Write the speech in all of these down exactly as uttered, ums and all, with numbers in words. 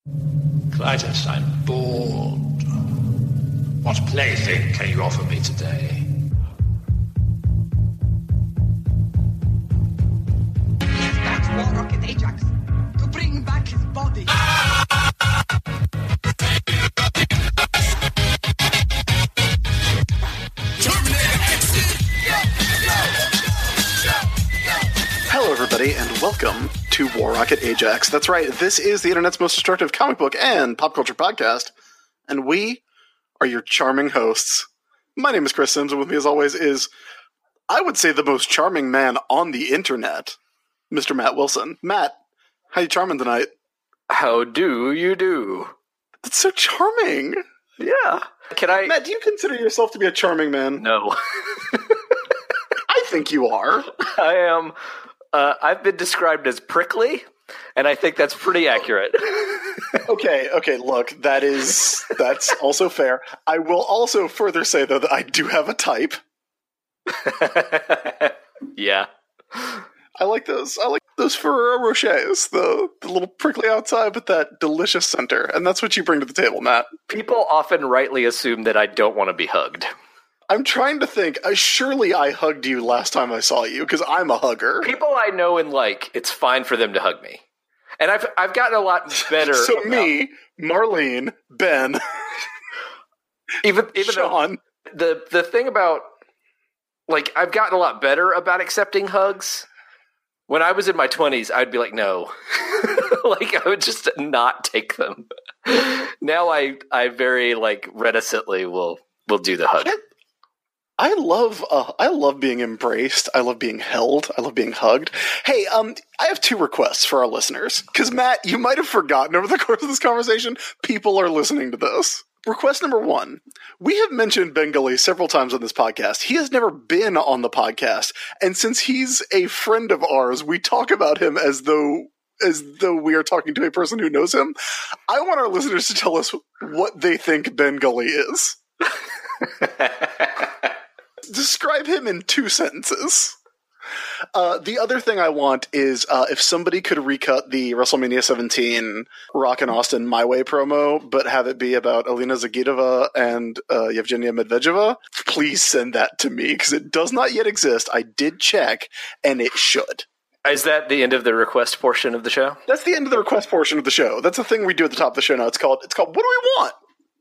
Clytus, I'm bored. What plaything can you offer me today? He's back, War Rocket Ajax, to bring back his body. Hello, everybody, and welcome to War Rocket Ajax. That's right, this is the internet's most destructive comic book and pop culture podcast, and we are your charming hosts. My name is Chris Sims, and with me, as always, is, I would say, the most charming man on the internet, Mister Matt Wilson. Matt, how you charming tonight? How do you do? That's so charming. Yeah. Can I... Matt, do you consider yourself to be a charming man? No. I think you are. I am... Uh, I've been described as prickly, and I think that's pretty accurate. okay, okay, look, that is, that's also fair. I will also further say, though, that I do have a type. Yeah. I like those, I like those Ferrero Rochers, the, the little prickly outside, but that delicious center, and that's what you bring to the table, Matt. People often rightly assume that I don't want to be hugged. I'm trying to think. Uh, surely I hugged you last time I saw you, because I'm a hugger. People I know and like, it's fine for them to hug me. And I've I've gotten a lot better. So about, me, Marlene, Ben, even even Sean. Though the the thing about, like, I've gotten a lot better about accepting hugs. When I was in my twenties, I'd be like, no. Like, I would just not take them. Now I I very, like, reticently will will do the hug. I love, uh, I love being embraced. I love being held. I love being hugged. Hey, um, I have two requests for our listeners. Because, Matt, you might have forgotten over the course of this conversation, people are listening to this. Request number one. We have mentioned Ben Gully several times on this podcast. He has never been on the podcast. And since he's a friend of ours, we talk about him as though, as though we are talking to a person who knows him. I want our listeners to tell us what they think Ben Gully is. Describe him in two sentences. Uh, the other thing I want is uh, if somebody could recut the WrestleMania seventeen Rock and Austin My Way promo, but have it be about Alina Zagitova and uh, Yevgenia Medvedeva, please send that to me, because it does not yet exist. I did check, and it should. Is that the end of the request portion of the show? That's the end of the request portion of the show. That's the thing we do at the top of the show now. It's called, it's called What Do We Want?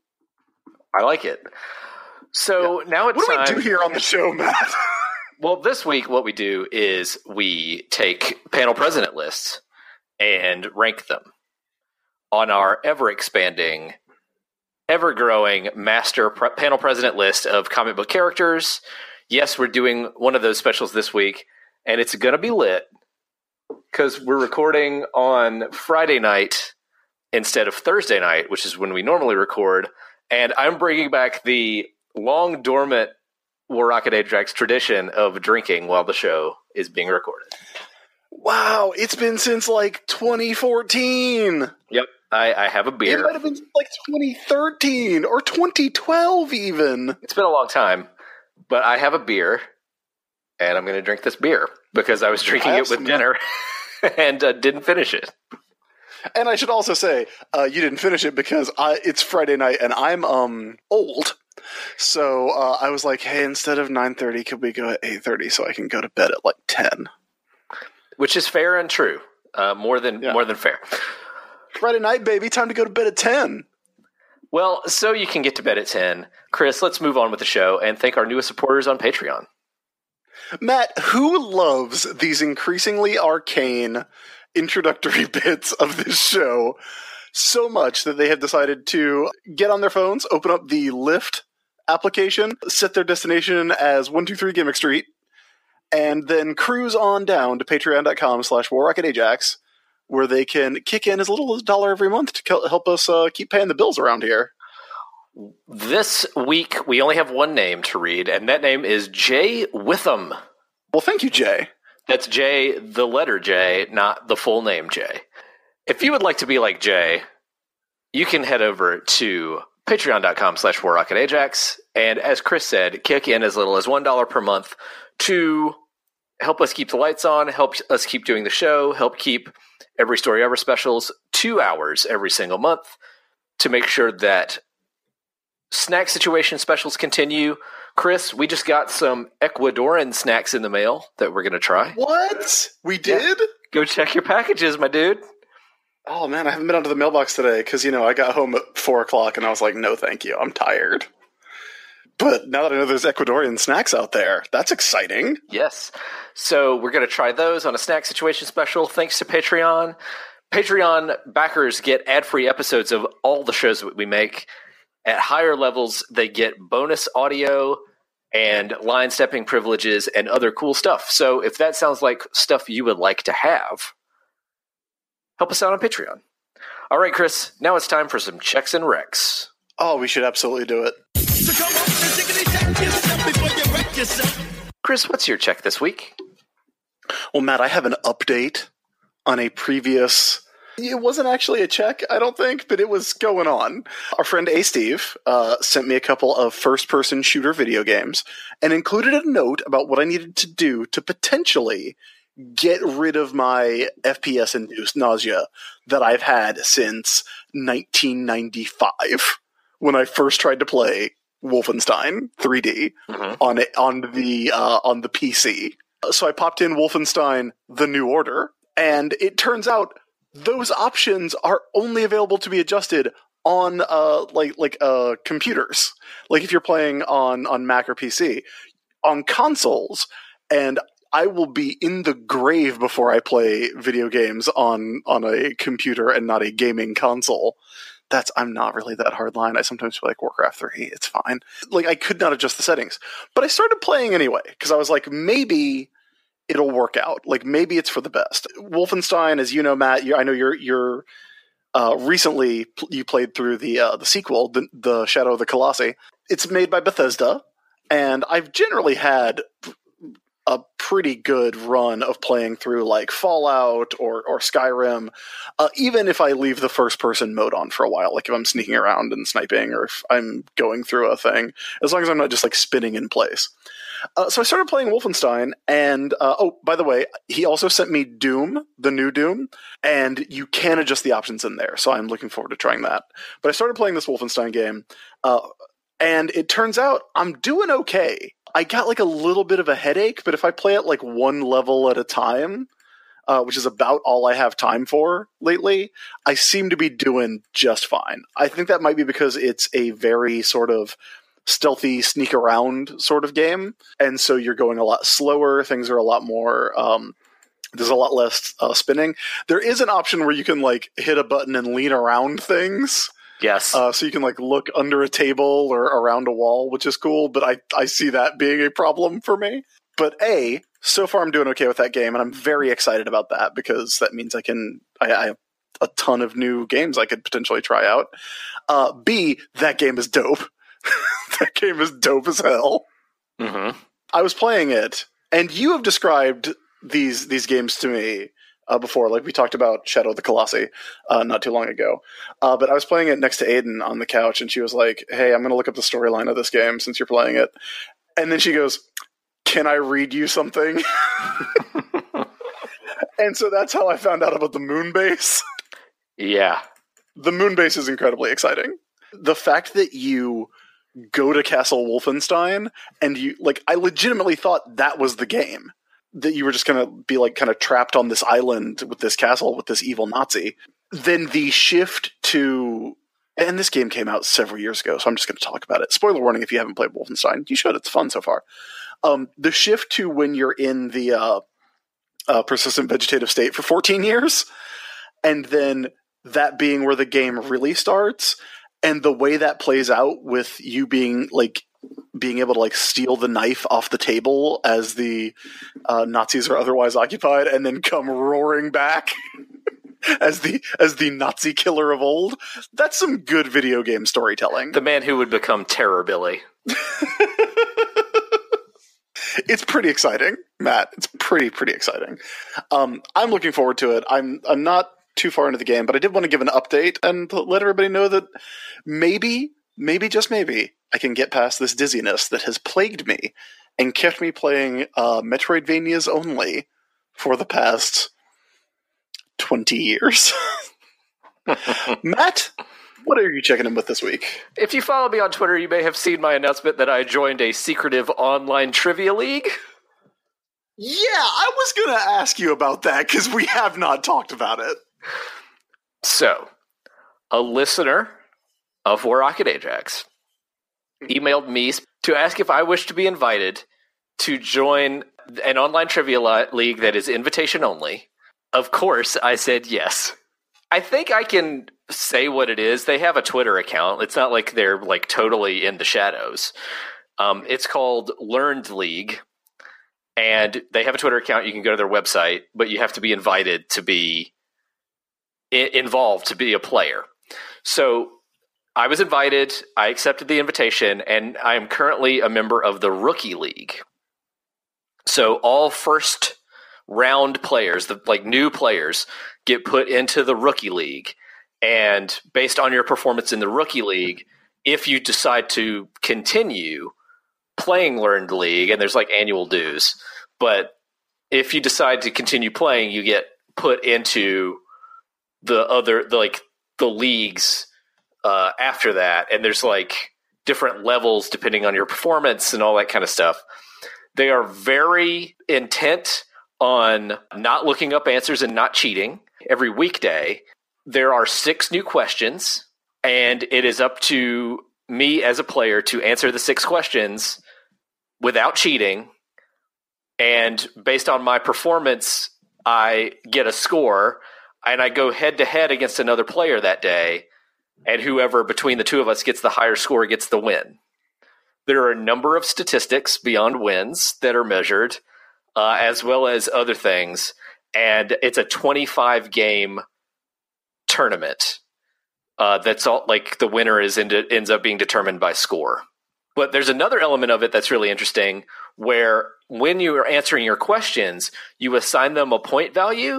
I like it. So yeah. Now it's What do time... we do here on the show, Matt? Well, this week what we do is we take panel president lists and rank them on our ever-expanding, ever-growing master pre- panel president list of comic book characters. Yes, we're doing one of those specials this week, and it's going to be lit because we're recording on Friday night instead of Thursday night, which is when we normally record, and I'm bringing back the long dormant War Rocket Ajax tradition of drinking while the show is being recorded. Wow, it's been since like twenty fourteen. Yep, I, I have a beer. It might have been like twenty thirteen or twenty twelve even. It's been a long time, but I have a beer, and I'm going to drink this beer because I was drinking I it with some... dinner and uh, didn't finish it. And I should also say, uh, you didn't finish it because I, it's Friday night and I'm um old. So uh, I was like, hey, instead of nine thirty, could we go at eight thirty so I can go to bed at like ten? Which is fair and true. Uh, more than yeah. more than fair. Friday night, baby. Time to go to bed at ten. Well, so you can get to bed at ten. Chris, let's move on with the show and thank our newest supporters on Patreon. Matt, who loves these increasingly arcane introductory bits of this show so much that they have decided to get on their phones, open up the Lyft application, set their destination as one two three Gimmick Street, and then cruise on down to patreon.com slash warrocketajax, where they can kick in as little as a dollar every month to help us uh, keep paying the bills around here. This week, we only have one name to read, and that name is Jay Witham. Well, thank you, Jay. That's Jay, the letter J, not the full name Jay. If you would like to be like Jay, you can head over to patreon.com slash warrocketajax, and as Chris said, kick in as little as one dollar per month to help us keep the lights on, help us keep doing the show, help keep Every Story Ever specials, two hours every single month to make sure that snack situation specials continue. Chris, we just got some Ecuadorian snacks in the mail that we're going to try. What? We did? Yeah. Go check your packages, my dude. Oh, man, I haven't been onto the mailbox today because, you know, I got home at four o'clock and I was like, no, thank you. I'm tired. But now that I know there's Ecuadorian snacks out there, that's exciting. Yes. So we're going to try those on a snack situation special thanks to Patreon. Patreon backers get ad-free episodes of all the shows that we make. At higher levels, they get bonus audio and line stepping privileges and other cool stuff. So if that sounds like stuff you would like to have, help us out on Patreon. All right, Chris, now it's time for some checks and recs. Oh, we should absolutely do it. Chris, what's your check this week? Well, Matt, I have an update on a previous... It wasn't actually a check, I don't think, but it was going on. Our friend A. Steve uh, sent me a couple of first-person shooter video games and included a note about what I needed to do to potentially get rid of my F P S-induced nausea that I've had since nineteen ninety-five, when I first tried to play Wolfenstein three D mm-hmm. on it, on the uh, on the P C. So I popped in Wolfenstein: The New Order, and it turns out those options are only available to be adjusted on uh like like uh computers. Like if you're playing on on Mac or P C, on consoles, and I will be in the grave before I play video games on on a computer and not a gaming console. That's I'm not really that hardline. I sometimes feel like Warcraft three. It's fine. Like I could not adjust the settings, but I started playing anyway because I was like, maybe it'll work out. Like maybe it's for the best. Wolfenstein, as you know, Matt, you, I know you're you're uh, recently pl- you played through the uh, the sequel, the, the Shadow of the Colossi. It's made by Bethesda, and I've generally had a pretty good run of playing through like Fallout or or Skyrim, uh, even if I leave the first person mode on for a while, like if I'm sneaking around and sniping or if I'm going through a thing, as long as I'm not just like spinning in place. Uh, so I started playing Wolfenstein, and uh, oh, by the way, he also sent me Doom, the new Doom, and you can adjust the options in there, so I'm looking forward to trying that. But I started playing this Wolfenstein game, uh, and it turns out I'm doing okay. I got like a little bit of a headache, but if I play it like one level at a time, uh, which is about all I have time for lately, I seem to be doing just fine. I think that might be because it's a very sort of stealthy sneak around sort of game, and so you're going a lot slower. Things are a lot more um there's a lot less uh, spinning. There is an option where you can like hit a button and lean around things. Yes. Uh, so you can like look under a table or around a wall, which is cool, but I, I see that being a problem for me. But A, so far I'm doing okay with that game, and I'm very excited about that because that means I can I, I have a ton of new games I could potentially try out. Uh, B, that game is dope. That game is dope as hell. Mm-hmm. I was playing it, and you have described these these games to me uh, before. Like we talked about Shadow of the Colossi uh, not too long ago. Uh, but I was playing it next to Aiden on the couch, and she was like, "Hey, I'm going to look up the storyline of this game since you're playing it." And then she goes, "Can I read you something?" And so that's how I found out about the moon base. Yeah. The moon base is incredibly exciting. The fact that you go to Castle Wolfenstein and you like I legitimately thought that was the game, that you were just gonna be like kind of trapped on this island with this castle with this evil Nazi. Then the shift to, and this game came out several years ago, so I'm just going to talk about it. Spoiler warning if you haven't played Wolfenstein. You should. It's fun so far. Um, the shift to when you're in the uh, uh, persistent vegetative state for fourteen years, and then that being where the game really starts, and the way that plays out with you being like being able to like steal the knife off the table as the uh, Nazis are otherwise occupied, and then come roaring back as the as the Nazi killer of old. That's some good video game storytelling. The man who would become Terror Billy. It's pretty exciting, Matt. It's pretty pretty exciting. Um, I'm looking forward to it. I'm I'm not too far into the game, but I did want to give an update and let everybody know that maybe, maybe just maybe, I can get past this dizziness that has plagued me and kept me playing uh, Metroidvanias only for the past twenty years. Matt, what are you checking in with this week? If you follow me on Twitter, you may have seen my announcement that I joined a secretive online trivia league. Yeah, I was going to ask you about that because we have not talked about it. So, a listener of War Rocket Ajax emailed me to ask if I wish to be invited to join an online trivia league that is invitation only. Of course, I said yes. I think I can say what it is. They have a Twitter account. It's not like they're like totally in the shadows. Um, it's called Learned League, and they have a Twitter account. You can go to their website, but you have to be invited to be I- involved to be a player. So I was invited. I accepted the invitation, and I am currently a member of the Rookie League. So all first round players, the like new players, get put into the Rookie League, and based on your performance in the Rookie League, if you decide to continue playing Learned League, and there's like annual dues, but if you decide to continue playing, you get put into the other, the, like the leagues uh, after that, and there's like different levels depending on your performance and all that kind of stuff. They are very intent on not looking up answers and not cheating. Every weekday, there are six new questions, and it is up to me as a player to answer the six questions without cheating. And based on my performance, I get a score, and I go head-to-head against another player that day, and whoever between the two of us gets the higher score gets the win. There are a number of statistics beyond wins that are measured, uh, as well as other things, and it's a twenty-five game tournament. Uh, that's all. Like the winner is into, ends up being determined by score. But there's another element of it that's really interesting, where when you are answering your questions, you assign them a point value,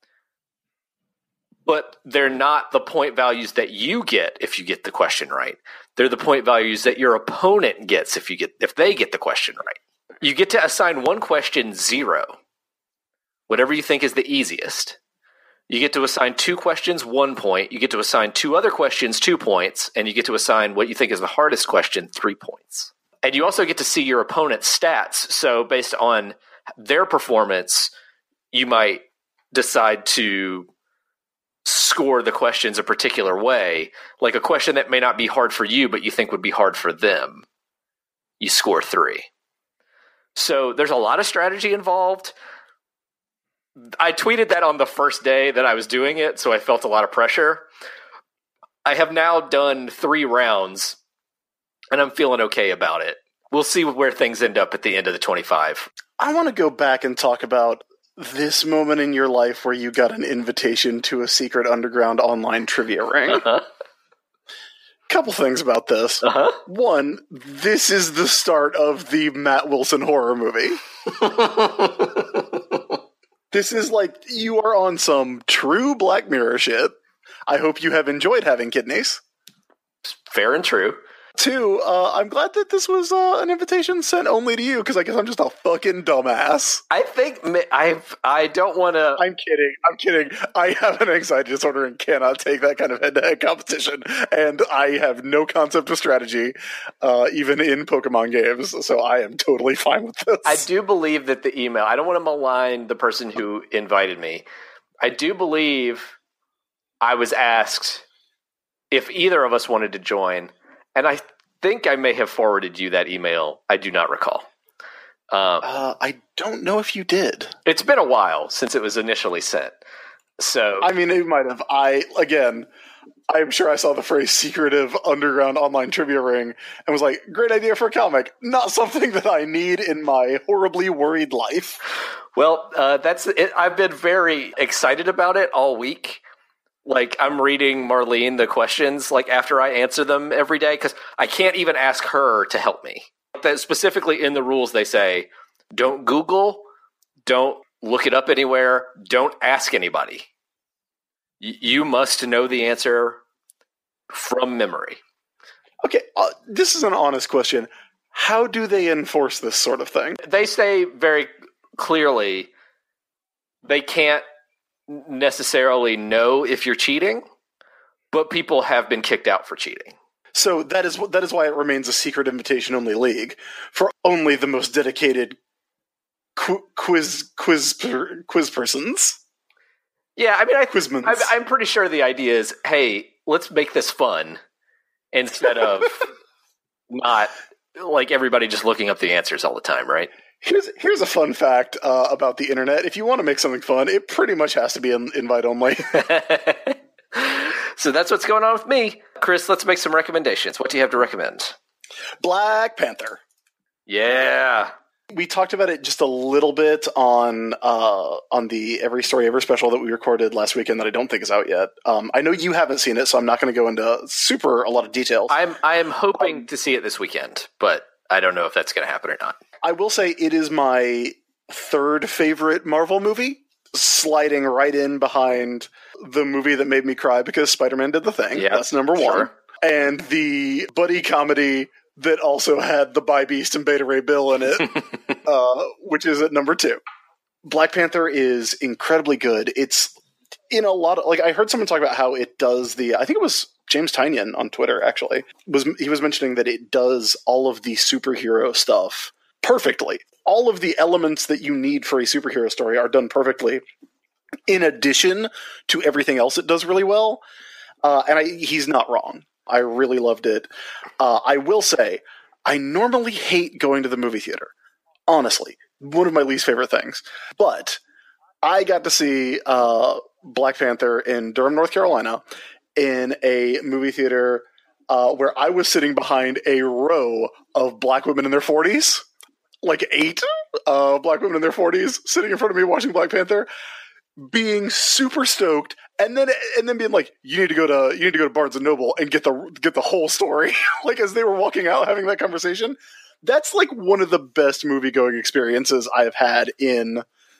but they're not the point values that you get if you get the question right. They're the point values that your opponent gets if you get if they get the question right. You get to assign one question zero, whatever you think is the easiest. You get to assign two questions one point. You get to assign two other questions two points, and you get to assign what you think is the hardest question three points. And you also get to see your opponent's stats. So based on their performance, you might decide to score the questions a particular way, like a question that may not be hard for you, but you think would be hard for them. You score three. So there's a lot of strategy involved. I tweeted that on the first day that I was doing it, so I felt a lot of pressure. I have now done three rounds, and I'm feeling okay about it. We'll see where things end up at the end of the twenty-five. I want to go back and talk about this moment in your life where you got an invitation to a secret underground online trivia ring. Uh-huh. Couple things about this. Uh-huh. One, this is the start of the Matt Wilson horror movie. This is like, you are on some true Black Mirror shit. I hope you have enjoyed having kidneys. Fair and true. Two, uh, I'm glad that this was uh, an invitation sent only to you, because I guess I'm just a fucking dumbass. I think I've, I don't want to... I'm kidding. I'm kidding. I have an anxiety disorder and cannot take that kind of head-to-head competition, and I have no concept of strategy, uh, even in Pokemon games, so I am totally fine with this. I do believe that the email... I don't want to malign the person who invited me. I do believe I was asked if either of us wanted to join, and I think I may have forwarded you that email. I do not recall. Um, uh, I don't know if you did. It's been a while since it was initially sent. So I mean, it might have. I, again, I'm sure I saw the phrase secretive underground online trivia ring and was like, great idea for a comic. Not something that I need in my horribly worried life. Well, uh, that's it. I've been very excited about it all week. Like, I'm reading Marlene the questions, like, after I answer them every day, because I can't even ask her to help me. That specifically in the rules, they say, don't Google, don't look it up anywhere, don't ask anybody. Y- you must know the answer from memory. Okay, uh, this is an honest question. How do they enforce this sort of thing? They say very clearly they can't necessarily know if you're cheating, but people have been kicked out for cheating. So that is that is why it remains a secret invitation-only league for only the most dedicated qu- quiz quiz per, quiz persons. Yeah, I mean, I, Quizmans. I'm, I'm pretty sure the idea is, hey, let's make this fun instead of not like everybody just looking up the answers all the time, right? Here's here's a fun fact uh, about the internet. If you want to make something fun, it pretty much has to be in, invite only. So that's what's going on with me. Chris, let's make some recommendations. What do you have to recommend? Black Panther. Yeah. We talked about it just a little bit on uh, on the Every Story Ever special that we recorded last weekend that I don't think is out yet. Um, I know you haven't seen it, so I'm not going to go into super a lot of details. I'm I am hoping um, to see it this weekend, but I don't know if that's going to happen or not. I will say it is my third favorite Marvel movie, sliding right in behind the movie that made me cry because Spider-Man did the thing. Yeah, that's number one. Sure. And the buddy comedy that also had the Bi Beast and Beta Ray Bill in it, uh, which is at number two. Black Panther is incredibly good. It's in a lot of, like, I heard someone talk about how it does the, I think it was James Tynion on Twitter, actually, was he was mentioning that it does all of the superhero stuff perfectly. All of the elements that you need for a superhero story are done perfectly, in addition to everything else it does really well. Uh, and I, he's not wrong. I really loved it. Uh, I will say, I normally hate going to the movie theater. Honestly, one of my least favorite things. But I got to see uh, Black Panther in Durham, North Carolina, in a movie theater uh, where I was sitting behind a row of black women in their forties. Like eight uh, black women in their forties sitting in front of me watching Black Panther, being super stoked, and then and then being like, "You need to go to you need to go to Barnes and Noble and get the get the whole story." Like as they were walking out having that conversation, that's like one of the best movie going experiences I have had in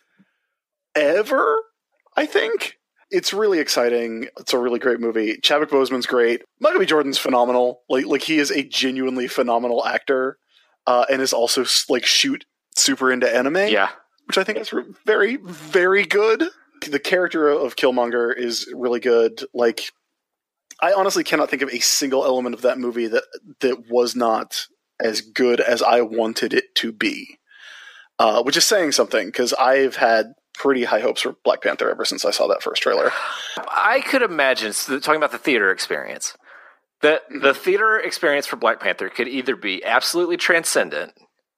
ever. I think it's really exciting. It's a really great movie. Chadwick Boseman's great. Michael B. Jordan's phenomenal. Like like he is a genuinely phenomenal actor. Uh, and is also like shoot super into anime, yeah, which I think is very, very good. The character of Killmonger is really good. Like, I honestly cannot think of a single element of that movie that that was not as good as I wanted it to be, uh, which is saying something because I've had pretty high hopes for Black Panther ever since I saw that first trailer. I could imagine talking about the theater experience. The the theater experience for Black Panther could either be absolutely transcendent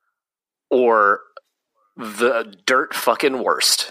or the dirt fucking worst.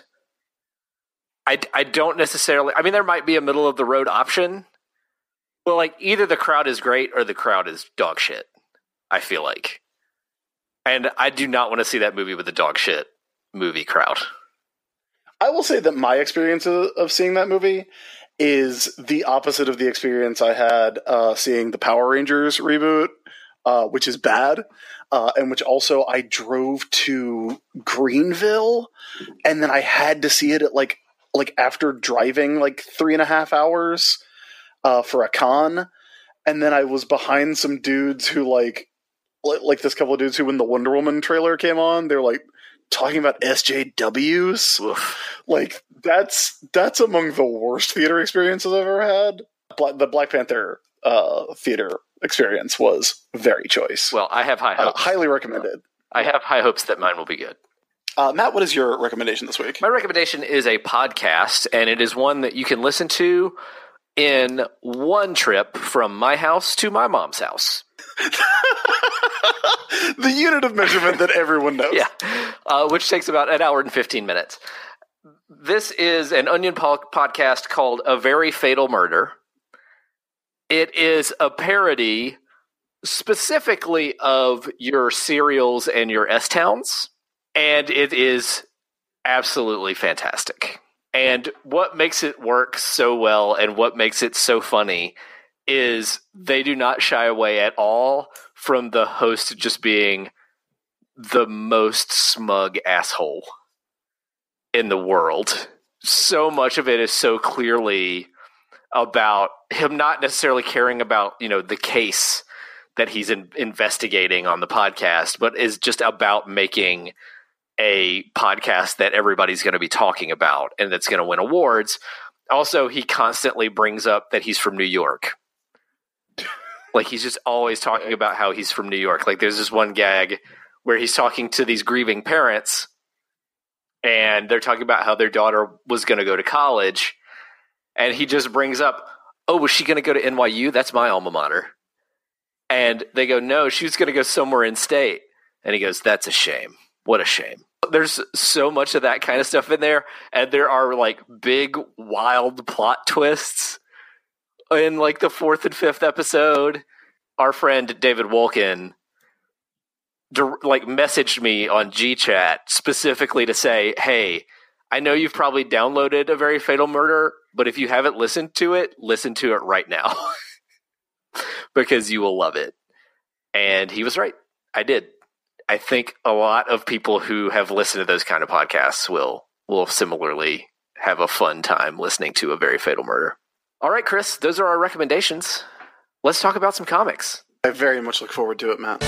I, I don't necessarily... I mean, there might be a middle-of-the-road option, but like either the crowd is great or the crowd is dog shit, I feel like. And I do not want to see that movie with the dog shit movie crowd. I will say that my experience of, of seeing that movie is the opposite of the experience I had uh, seeing the Power Rangers reboot, uh, which is bad, uh, and which also I drove to Greenville, and then I had to see it at like like after driving like three and a half hours uh, for a con, and then I was behind some dudes who like like this couple of dudes who, when the Wonder Woman trailer came on, they're like talking about S J Ws. Oof. Like that's that's among the worst theater experiences I've ever had. Bla- the Black Panther uh, theater experience was very choice. Well, I have high hopes. Uh, highly recommended. I have high hopes that mine will be good. Uh, Matt, what is your recommendation this week? My recommendation is a podcast, and it is one that you can listen to in one trip from my house to my mom's house. The unit of measurement that everyone knows. Yeah, uh, which takes about an hour and fifteen minutes. This is an Onion po- podcast called A Very Fatal Murder. It is a parody specifically of your serials and your S-Towns, and it is absolutely fantastic. And what makes it work so well and what makes it so funny is they do not shy away at all from the host just being the most smug asshole in the world. So much of it is so clearly about him not necessarily caring about, you know, the case that he's in- investigating on the podcast, but is just about making a podcast that everybody's going to be talking about and that's going to win awards. Also, he constantly brings up that he's from New York. Like, he's just always talking about how he's from New York. Like, there's this one gag where he's talking to these grieving parents, and they're talking about how their daughter was going to go to college, and he just brings up, oh, was she going to go to N Y U? That's my alma mater. And they go, no, she was going to go somewhere in state. And he goes, that's a shame. What a shame. There's so much of that kind of stuff in there, and there are, like, big, wild plot twists in, like, the fourth and fifth episode. Our friend David Wolkin, like, messaged me on G Chat specifically to say, hey, I know you've probably downloaded A Very Fatal Murder, but if you haven't listened to it, listen to it right now. Because you will love it. And he was right. I did. I think a lot of people who have listened to those kind of podcasts will will similarly have a fun time listening to A Very Fatal Murder. All right, Chris, those are our recommendations. Let's talk about some comics. I very much look forward to it, Matt.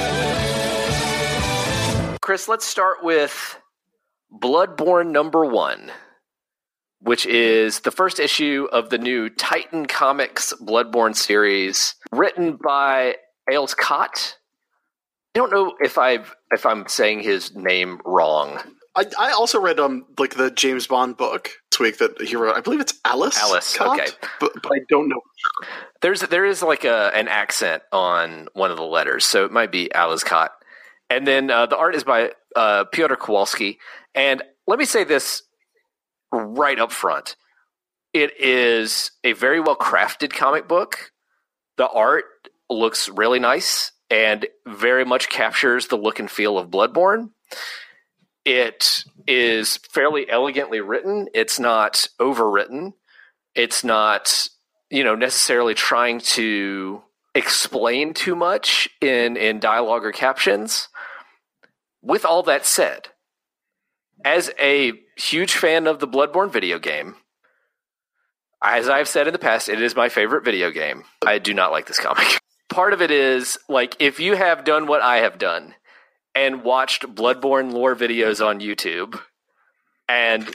Chris, let's start with Bloodborne number one, which is the first issue of the new Titan Comics Bloodborne series, written by Ales Kot. I don't know if I've if I'm saying his name wrong. I, I also read um like the James Bond book this week that he wrote. I believe it's Alice. Alice, Cott, okay, but, but I don't know. There's there is like a an accent on one of the letters, so it might be Alice Cott. And then uh, the art is by uh, Piotr Kowalski. And let me say this right up front: it is a very well crafted comic book. The art looks really nice and very much captures the look and feel of Bloodborne. It is fairly elegantly written. It's not overwritten. It's not, you know, necessarily trying to explain too much in, in dialogue or captions. With all that said, as a huge fan of the Bloodborne video game, as I've said in the past, it is my favorite video game. I do not like this comic. Part of it is, like, if you have done what I have done and watched Bloodborne lore videos on YouTube, and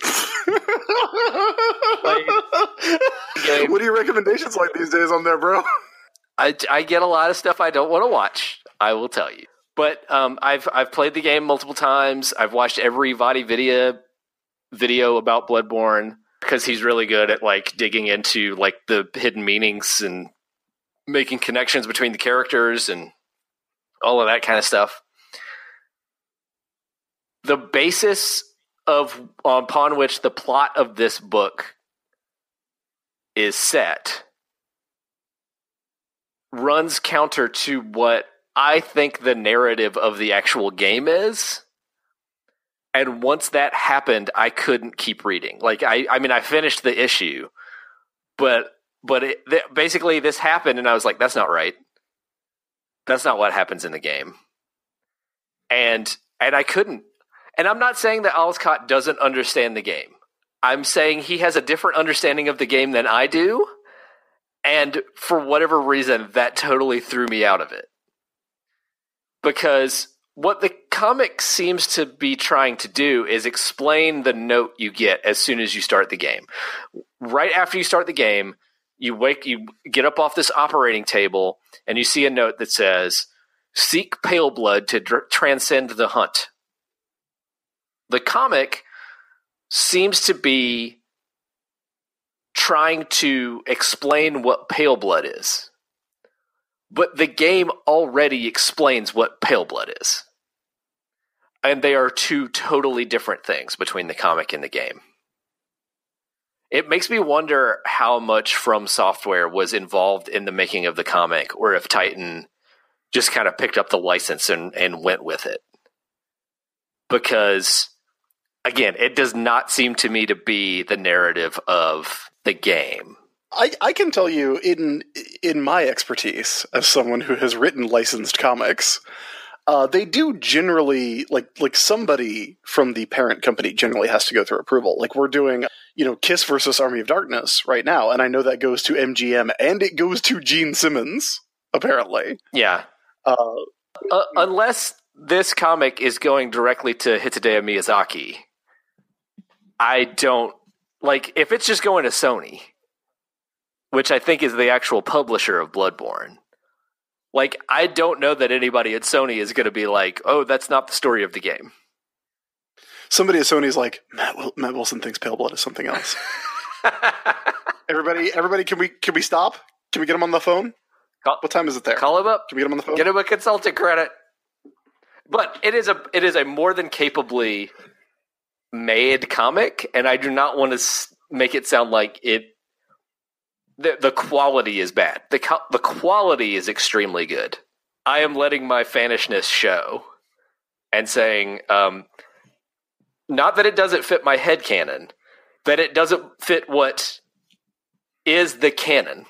like, game, what are your recommendations like these days on there, bro? I, I get a lot of stuff I don't want to watch, I will tell you. But um, I've I've played the game multiple times. I've watched every Vadi Vidya video about Bloodborne because he's really good at, like, digging into, like, the hidden meanings and making connections between the characters and all of that kind of stuff. The basis of upon which the plot of this book is set runs counter to what I think the narrative of the actual game is. And once that happened, I couldn't keep reading. Like, I, I mean, I finished the issue, but but it, th- basically this happened, and I was like, that's not right. That's not what happens in the game. And and I couldn't. And I'm not saying that Ales Kot doesn't understand the game. I'm saying he has a different understanding of the game than I do, and for whatever reason, that totally threw me out of it. Because what the comic seems to be trying to do is explain the note you get as soon as you start the game. Right after you start the game, you wake, you get up off this operating table, and you see a note that says, "Seek pale blood to dr- transcend the hunt." The comic seems to be trying to explain what pale blood is. But the game already explains what pale blood is. And they are two totally different things between the comic and the game. It makes me wonder how much From Software was involved in the making of the comic, or if Titan just kind of picked up the license and, and went with it. Because, again, it does not seem to me to be the narrative of the game. I, I can tell you, in in my expertise as someone who has written licensed comics, uh, they do generally, like like somebody from the parent company generally has to go through approval. Like, we're doing, you know, Kiss versus Army of Darkness right now, and I know that goes to M G M and it goes to Gene Simmons, apparently. Yeah. Uh, uh, unless this comic is going directly to Hidetaka Miyazaki, I don't like if it's just going to Sony, which I think is the actual publisher of Bloodborne. Like, I don't know that anybody at Sony is going to be like, "Oh, that's not the story of the game." Somebody at Sony's like, Matt, Wil- Matt Wilson thinks Pale Blood is something else. everybody, everybody, can we can we stop? Can we get him on the phone? Call, what time is it there? Call him up. Can we get him on the phone? Get him a consulting credit. But it is a it is a more than capably made comic, and I do not want to s- make it sound like it. The, the quality is bad. The co- the quality is extremely good. I am letting my fanishness show and saying, um, not that it doesn't fit my headcanon, that it doesn't fit what is the canon.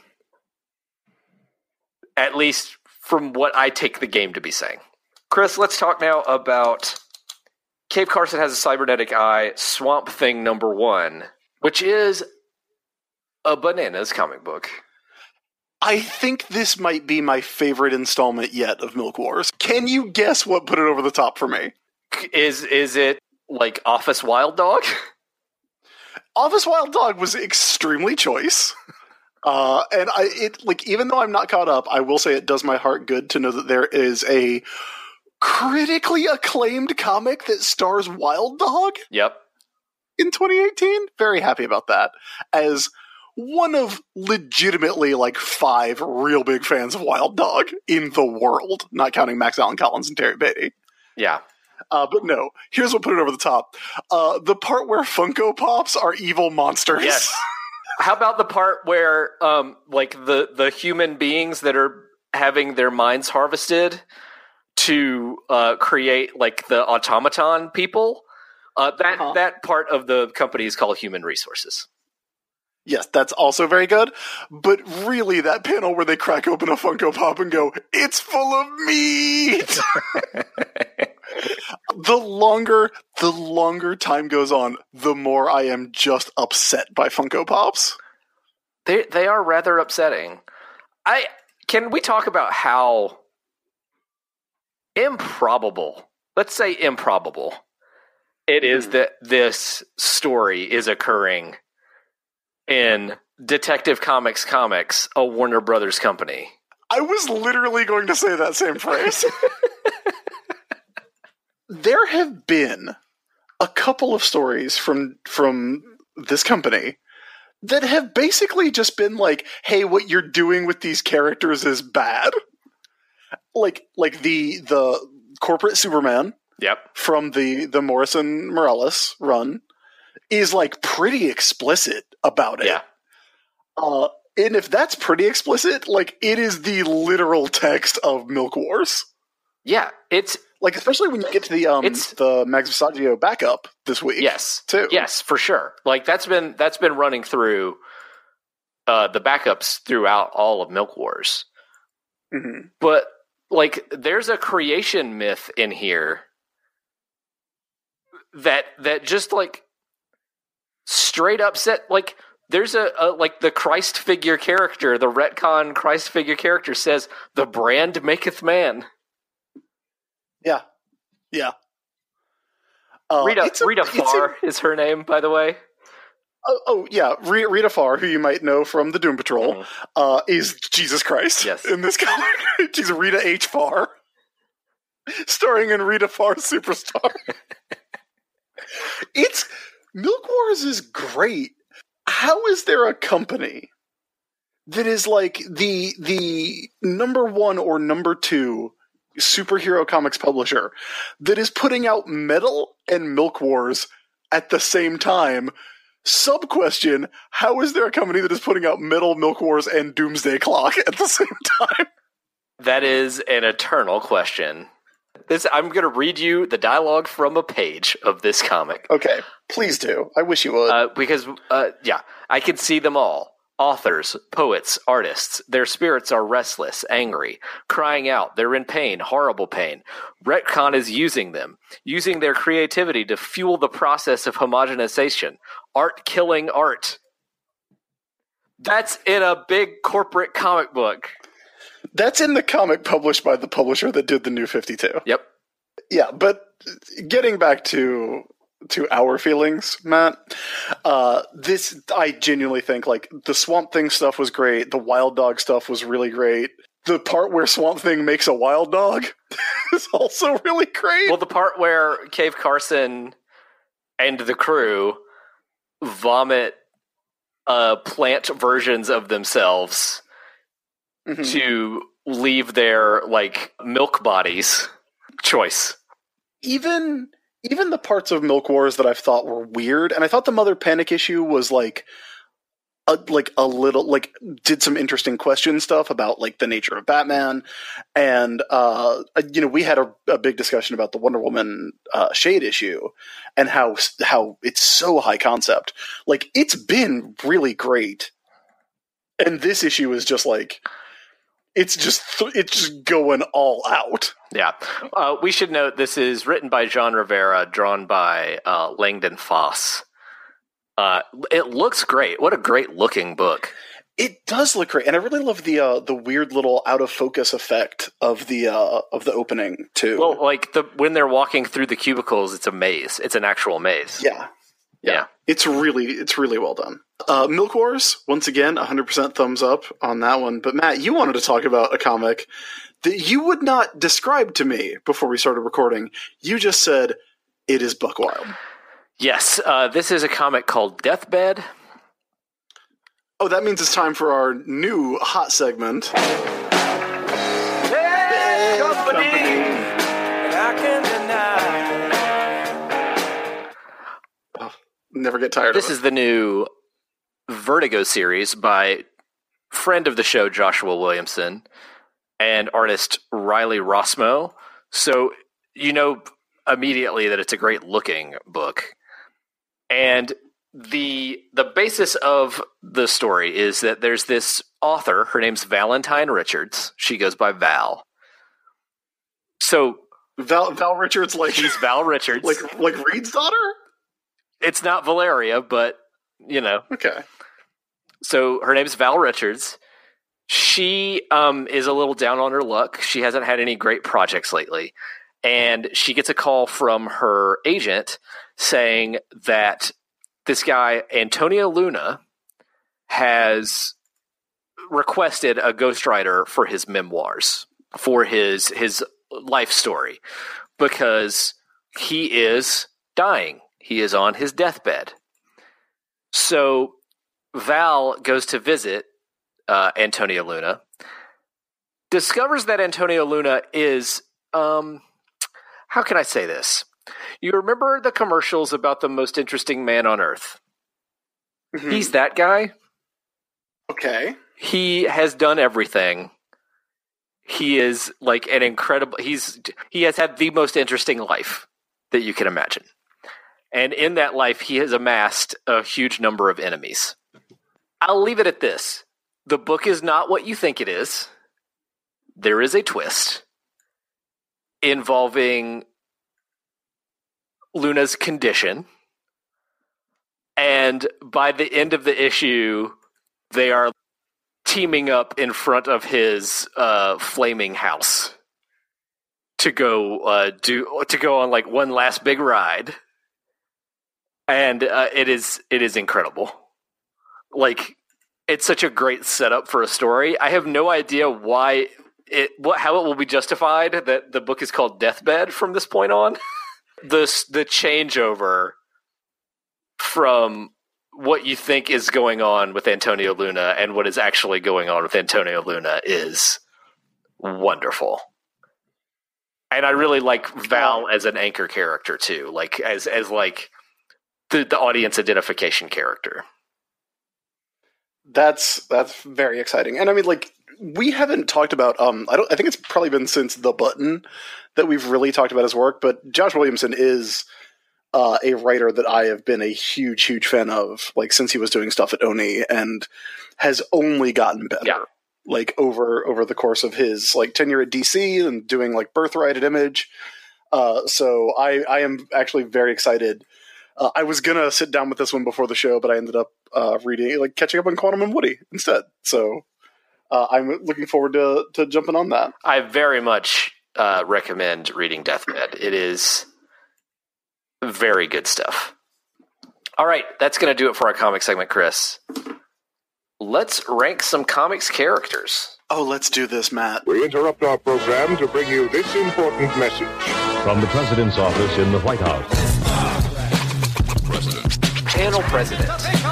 At least from what I take the game to be saying. Chris, let's talk now about Cave Carson Has a Cybernetic Eye, Swamp Thing number one, which is a bananas comic book. I think this might be my favorite installment yet of Milk Wars. Can you guess what put it over the top for me? Is is it like Office Wild Dog? Office Wild Dog was extremely choice. Uh, and I, it like even though I'm not caught up, I will say it does my heart good to know that there is a critically acclaimed comic that stars Wild Dog. Yep. In twenty eighteen, very happy about that. As one of legitimately like five real big fans of Wild Dog in the world, not counting Max Allan Collins and Terry Beatty. Yeah. Uh, but no, here's what put it over the top: uh, the part where Funko Pops are evil monsters. Yes. How about the part where, um, like the the human beings that are having their minds harvested to uh, create like the automaton people? Uh, that uh-huh. that part of the company is called Human Resources. Yes, that's also very good. But really, that panel where they crack open a Funko Pop and go, "It's full of meat." The longer the longer time goes on, the more I am just upset by Funko Pops. They they are rather upsetting. I can we talk about how improbable, let's say improbable, it is mm. that this story is occurring in Detective Comics Comics, a Warner Brothers company. I was literally going to say that same phrase. There have been a couple of stories from from this company that have basically just been like, hey, what you're doing with these characters is bad. Like like the the corporate Superman yep. from the, the Morrison Morales run is like pretty explicit about it. Yeah. Uh, and if that's pretty explicit, like it is the literal text of Milk Wars. Yeah, it's like especially when you get to the um it's, the Max Visaggio backup this week. Yes, too. Yes, for sure. Like that's been that's been running through uh, the backups throughout all of Milk Wars. Mm-hmm. But like, there's a creation myth in here that that just like straight up set like. There's a, a like the Christ figure character, the retcon Christ figure character says, "The brand maketh man." Yeah, yeah. Uh, Rita a, Rita Farr a, is her name, by the way. Oh, oh yeah, Rita, Rita Farr, who you might know from the Doom Patrol, mm-hmm. uh, is Jesus Christ. Yes. In this comic, she's Rita H. Farr, starring in Rita Farr Superstar. It's Milk Wars is great. How is there a company that is like the the number one or number two superhero comics publisher that is putting out Metal and Milk Wars at the same time? Sub question, how is there a company that is putting out Metal, Milk Wars, and Doomsday Clock at the same time? That is an eternal question. This I'm going to read you the dialogue from a page of this comic. Okay, please do. I wish you would. Uh, because, uh, yeah, I can see them all. Authors, poets, artists. Their spirits are restless, angry, crying out. They're in pain, horrible pain. Retcon is using them, using their creativity to fuel the process of homogenization. Art killing art. That's in a big corporate comic book. That's in the comic published by the publisher that did the New fifty-two. Yep. Yeah, but getting back to to our feelings, Matt, uh, this I genuinely think like the Swamp Thing stuff was great. The Wild Dog stuff was really great. The part where Swamp Thing makes a wild dog is also really great. Well, the part where Cave Carson and the crew vomit uh, plant versions of themselves mm-hmm. to leave their like milk bodies. Choice. Even even the parts of Milk Wars that I've thought were weird, and I thought the Mother Panic issue was like a, like a little like did some interesting question stuff about like the nature of Batman, and uh, you know we had a, a big discussion about the Wonder Woman uh, Shade issue and how how it's so high concept. Like it's been really great, and this issue is just like. It's just it's just going all out. Yeah. Uh, we should note this is written by John Rivera, drawn by uh, Langdon Foss. Uh, it looks great. What a great looking book. It does look great, and I really love the uh, the weird little out of focus effect of the uh, of the opening too. Well, like the when they're walking through the cubicles, it's a maze. It's an actual maze. Yeah. Yeah. yeah. It's really it's really well done. Uh, Milk Wars, once again, one hundred percent thumbs up on that one. But Matt, you wanted to talk about a comic that you would not describe to me before we started recording. You just said it is buck wild. Yes, uh, this is a comic called Deathbed. Oh, that means it's time for our new hot segment. Hey, company, and I can deny. Oh, never get tired this of it. This is the new Vertigo series by friend of the show Joshua Williamson and artist Riley Rossmo. So you know immediately that it's a great looking book. And the the basis of the story is that there's this author, her name's Valentine Richards. She goes by Val. So Val Val Richards like she's Val Richards. like like Reed's daughter? It's not Valeria, but you know. Okay. So her name's Val Richards. She um, is a little down on her luck. She hasn't had any great projects lately. And she gets a call from her agent saying that this guy, Antonio Luna, has requested a ghostwriter for his memoirs, for his his life story, because he is dying. He is on his deathbed. So Val goes to visit uh, Antonio Luna, discovers that Antonio Luna is, um, how can I say this? You remember the commercials about the most interesting man on earth? Mm-hmm. He's that guy. Okay. He has done everything. He is like an incredible, he's, he has had the most interesting life that you can imagine. And in that life, he has amassed a huge number of enemies. I'll leave it at this. The book is not what you think it is. There is a twist involving Luna's condition. And by the end of the issue, they are teaming up in front of his uh, flaming house to go uh, do to go on like one last big ride. And uh, it is it is incredible. Like, it's such a great setup for a story. I have no idea why it what how it will be justified that the book is called Deathbed from this point on. the the changeover from what you think is going on with Antonio Luna and what is actually going on with Antonio Luna is wonderful. And I really like Val as an anchor character too, like as as like the, the audience identification character. That's that's very exciting. And I mean, like, we haven't talked about um I don't I think it's probably been since The Button that we've really talked about his work, but Josh Williamson is uh, a writer that I have been a huge, huge fan of, like, since he was doing stuff at Oni, and has only gotten better. Yeah. Like, over over the course of his like tenure at D C and doing like Birthright at Image. Uh, so I I am actually very excited. Uh, I was gonna sit down with this one before the show, but I ended up uh, reading, like, catching up on Quantum and Woody instead. So uh, I'm looking forward to to jumping on that. I very much uh, recommend reading Deathbed. It is very good stuff. All right, that's going to do it for our comic segment, Chris. Let's rank some comics characters. Oh, let's do this, Matt. We interrupt our program to bring you this important message. From the President's office in the White House. President. Panel President.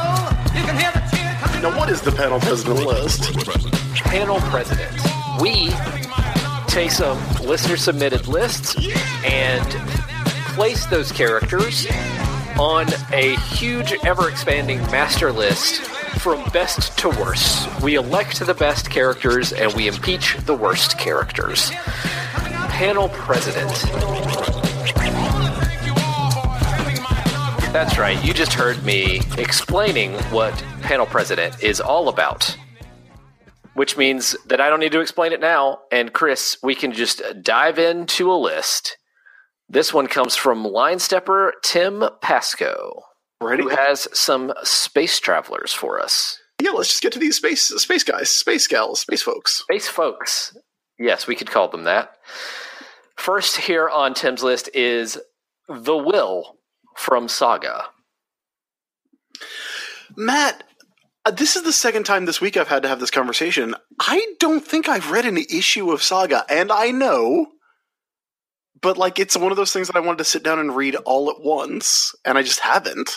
Now, what is the Panel President list? Panel President. We take some listener-submitted lists and place those characters on a huge, ever-expanding master list from best to worst. We elect the best characters and we impeach the worst characters. Panel President. That's right, you just heard me explaining what Panel President is all about. Which means that I don't need to explain it now, and Chris, we can just dive into a list. This one comes from line stepper Tim Pasco. Ready? Who has some space travelers for us. Yeah, let's just get to these space space guys, space gals, space folks. Space folks. Yes, we could call them that. First here on Tim's list is The Will from Saga. Matt, uh, this is the second time this week I've had to have this conversation. I don't think I've read an issue of Saga, and I know, but like it's one of those things that I wanted to sit down and read all at once, and I just haven't.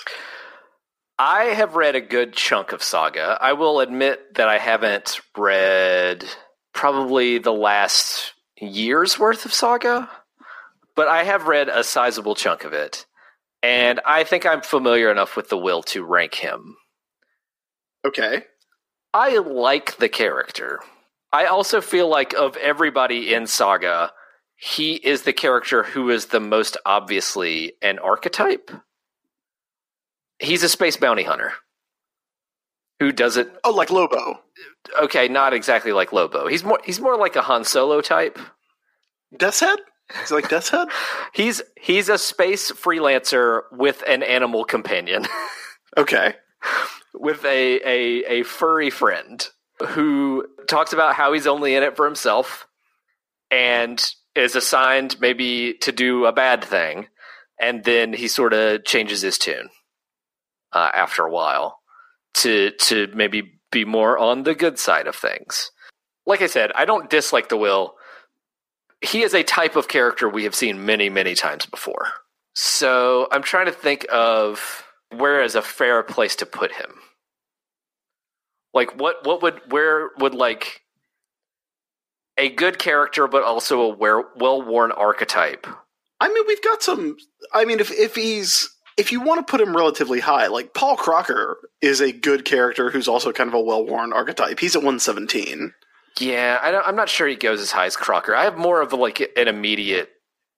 I have read a good chunk of Saga. I will admit that I haven't read probably the last year's worth of Saga, but I have read a sizable chunk of it, and I think I'm familiar enough with The Will to rank him. Okay. I like the character. I also feel like of everybody in Saga, he is the character who is the most obviously an archetype. He's a space bounty hunter who doesn't. Oh, like Lobo. Okay, not exactly like Lobo. He's more. He's more like a Han Solo type. Death's Head? Is it like Death's Head? he's he's a space freelancer with an animal companion. Okay. With a, a a furry friend who talks about how he's only in it for himself and is assigned maybe to do a bad thing, and then he sort of changes his tune uh, after a while to to maybe be more on the good side of things. Like I said, I don't dislike The Will. He is a type of character we have seen many, many times before. So I'm trying to think of where is a fair place to put him. Like what what would where would like a good character but also a well-worn archetype. I mean, we've got some I mean if if he's if you want to put him relatively high, like Paul Crocker is a good character who's also kind of a well-worn archetype. He's at one seventeen. Yeah, I don't, I'm not sure he goes as high as Crocker. I have more of a, like an immediate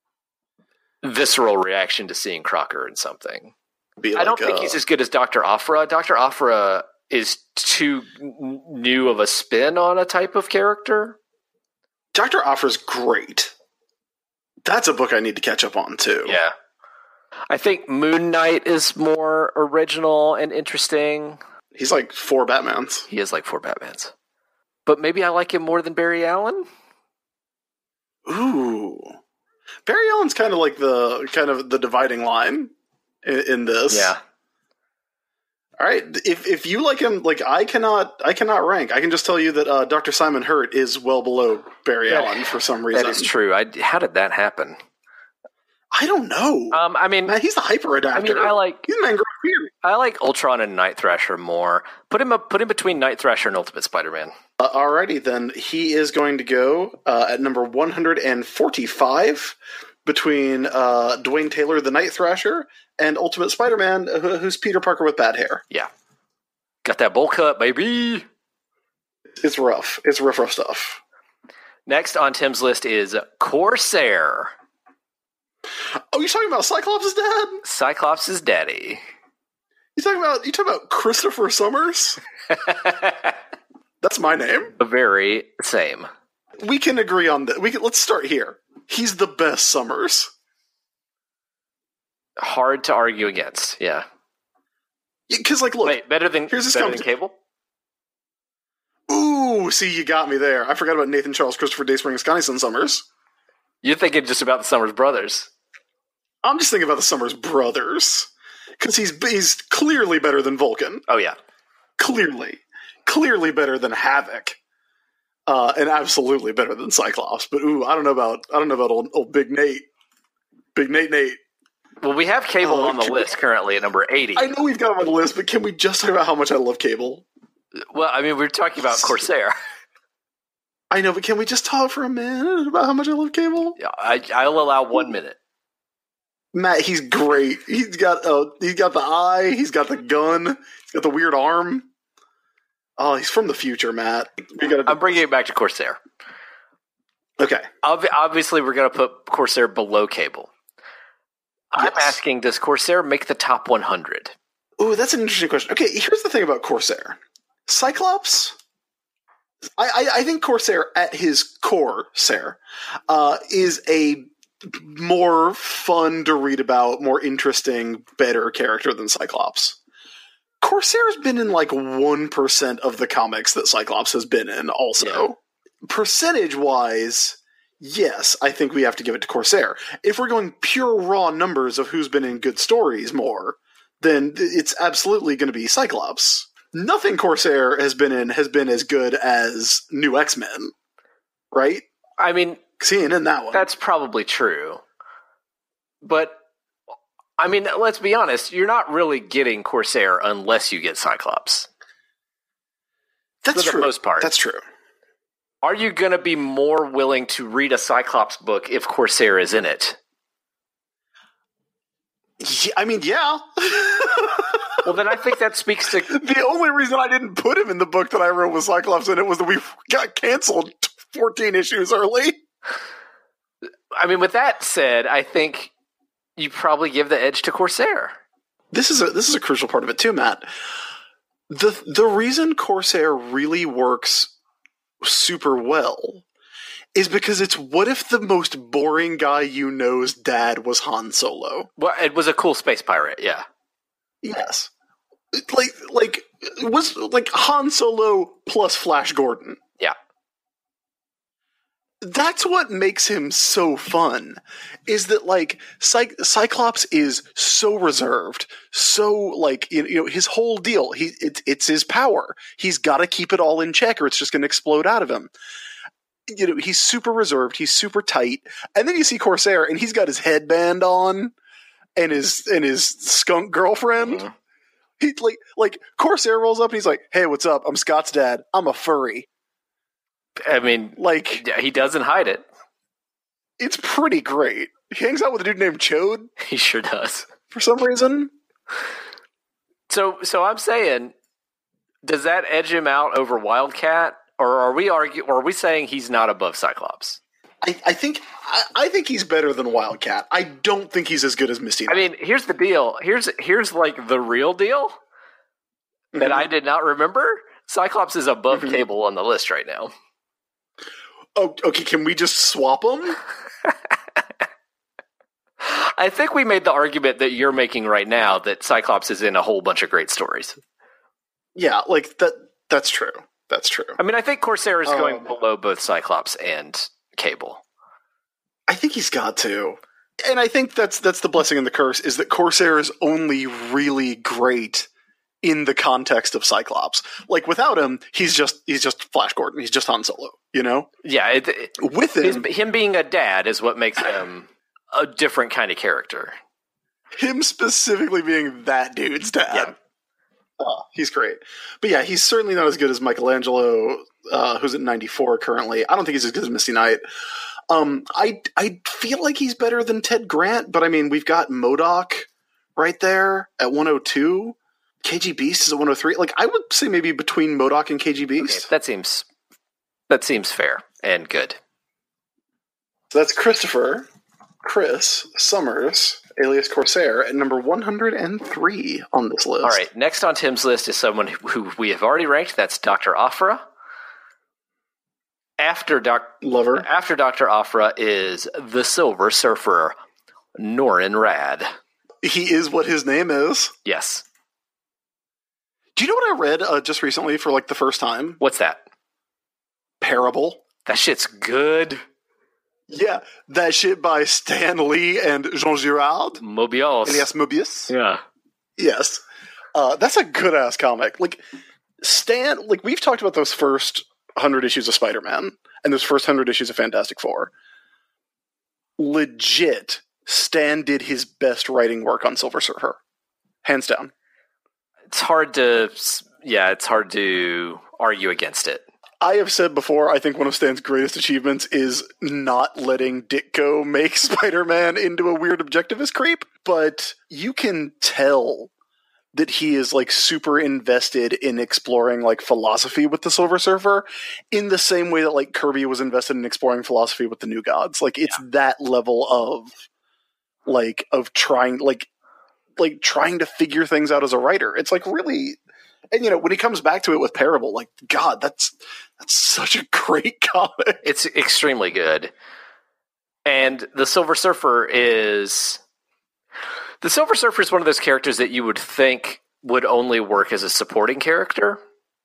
visceral reaction to seeing Crocker in something. Be I like, don't think uh, he's as good as Doctor Aphra. Doctor Aphra is too n- new of a spin on a type of character. Doctor Aphra's great. That's a book I need to catch up on, too. Yeah. I think Moon Knight is more original and interesting. He's like four Batmans. He is like four Batmans. But maybe I like him more than Barry Allen? Ooh. Barry Allen's kind of like the kind of the dividing line in, in this. Yeah. All right. If if you like him, like I cannot, I cannot rank. I can just tell you that uh, Doctor Simon Hurt is well below Barry That- Allen for some reason. That is true. I, how did that happen? I don't know. Um, I mean, Man, he's the hyper adapter. I mean, I like He's Man Fear. I like Ultron and Night Thrasher more. Put him up, put him between Night Thrasher and Ultimate Spider-Man. Uh, alrighty, then he is going to go uh, at number one hundred forty-five between uh, Dwayne Taylor, the Night Thrasher, and Ultimate Spider-Man, uh, who's Peter Parker with bad hair. Yeah, got that bowl cut, baby. It's rough. It's rough, rough stuff. Next on Tim's list is Corsair, Oh, you're talking about Cyclops' dad? Cyclops' daddy. You talking about you talking about Christopher Summers? That's my name. The very same. We can agree on that. We can, let's start here. He's the best Summers. Hard to argue against. Yeah. Because, like, look. Wait, better than here's this better competi- than Cable? Ooh, see, you got me there. I forgot about Nathan Charles, Christopher Dayspring, Scotty Sun Summers. You're thinking just about the Summers brothers. I'm just thinking about the Summers brothers. Because he's, he's clearly better than Vulcan. Oh, yeah. Clearly. Clearly better than Havoc. Uh, and absolutely better than Cyclops. But ooh, I don't know about I don't know about old, old Big Nate. Big Nate Nate. Well, we have Cable Uh, on the list currently at number eighty. I know we've got him on the list, but can we just talk about how much I love Cable? Well, I mean, we're talking about Corsair. I know, but can we just talk for a minute about how much I love Cable? Yeah, I, I'll allow one minute. Matt, he's great. He's got uh, he's got the eye. He's got the gun. He's got the weird arm. Oh, he's from the future, Matt. We gotta I'm bringing it back to Corsair. okay. Ob- obviously, we're going to put Corsair below Cable. I'm Yes. asking, does Corsair make the top one hundred? Ooh, that's an interesting question. Okay, here's the thing about Corsair. Cyclops, I, I, I think Corsair at his core, Sair, uh, is a more fun to read about, more interesting, better character than Cyclops. Corsair's been in like one percent of the comics that Cyclops has been in also. Yeah. Percentage-wise, yes, I think we have to give it to Corsair. If we're going pure raw numbers of who's been in good stories more, then it's absolutely going to be Cyclops. Nothing Corsair has been in has been as good as New X-Men, right? I mean, Because he ain't in that one. that's probably true. But, I mean, let's be honest, you're not really getting Corsair unless you get Cyclops. That's for the true. most part. That's true. Are you going to be more willing to read a Cyclops book if Corsair is in it? Yeah, I mean, yeah. Well, then I think that speaks to... The only reason I didn't put him in the book that I wrote with Cyclops in it was that we got canceled fourteen issues early. I mean, with that said, I think you probably give the edge to Corsair. This is a this is a crucial part of it too, Matt. The the reason Corsair really works super well is because it's what if the most boring guy you know's dad was Han Solo? Well, it was a cool space pirate, yeah. Yes. Like like it was like Han Solo plus Flash Gordon. Yeah. That's what makes him so fun, is that, like, Cy- Cyclops is so reserved, so, like, you know, his whole deal, he it, it's his power. He's got to keep it all in check or it's just going to explode out of him. You know, he's super reserved, he's super tight, and then you see Corsair, and he's got his headband on, and his and his skunk girlfriend. Mm-hmm. He, like, like, Corsair rolls up, and he's like, hey, what's up? I'm Scott's dad. I'm a furry. I mean, Like, he doesn't hide it. it's pretty great. He hangs out with a dude named Chode He sure does. for some reason. So, so I'm saying, does that edge him out over Wildcat, or are we argue, or are we saying he's not above Cyclops? I, I think I, I think he's better than Wildcat. I don't think he's as good as Misty I Knight. mean, here's the deal. Here's here's like the real deal that Mhm. I did not remember. Cyclops is above Mhm. Cable on the list right now. Oh, okay. Can we just swap them? I think we made the argument that you're making right now that Cyclops is in a whole bunch of great stories. Yeah, like that. That's true. That's true. I mean, I think Corsair is going Um, below both Cyclops and Cable. I think he's got to, and I think that's that's the blessing and the curse is that Corsair is only really great in the context of Cyclops. Like without him, he's just he's just Flash Gordon. He's just Han Solo. You know. Yeah, it, it, With his, him, him being a dad is what makes him a different kind of character. him specifically being that dude's dad. Yeah. Oh, he's great. But yeah, he's certainly not as good as Michelangelo, uh, who's at ninety-four currently. I don't think he's as good as Misty Knight. Um, I I feel like he's better than Ted Grant, but I mean, we've got MODOK right there at one oh two. K G Beast is at one oh three. Like, I would say maybe between MODOK and K G Okay, Beast. that seems that seems fair and good. So that's Christopher, Chris Summers, alias Corsair, at number one hundred three on this list. All right, next on Tim's list is someone who, who we have already ranked. That's Doctor Aphra. After Doc, Lover. after Doctor Aphra is the Silver Surfer, Norrin Rad. He is what his name is. Yes. Do you know what I read uh, just recently for like the first time? What's that? Parable. That shit's good. Yeah, that shit by Stan Lee and Jean Girard. Mobius. Elias Mobius. Yeah. Yes. Uh, that's a good-ass comic. Like, Stan, like, we've talked about those first hundred issues of Spider-Man and those first hundred issues of Fantastic Four. Legit, Stan did his best writing work on Silver Surfer. Hands down. It's hard to, yeah, it's hard to argue against it. I have said before, I think one of Stan's greatest achievements is not letting Ditko make Spider-Man into a weird objectivist creep, but you can tell that he is like super invested in exploring like philosophy with the Silver Surfer in the same way that like Kirby was invested in exploring philosophy with the New Gods. Like it's yeah. that level of like of trying like like trying to figure things out as a writer. It's like really, and you know, when he comes back to it with Parable, like God, that's that's such a great comic. It's extremely good. And the Silver Surfer is The Silver Surfer is one of those characters that you would think would only work as a supporting character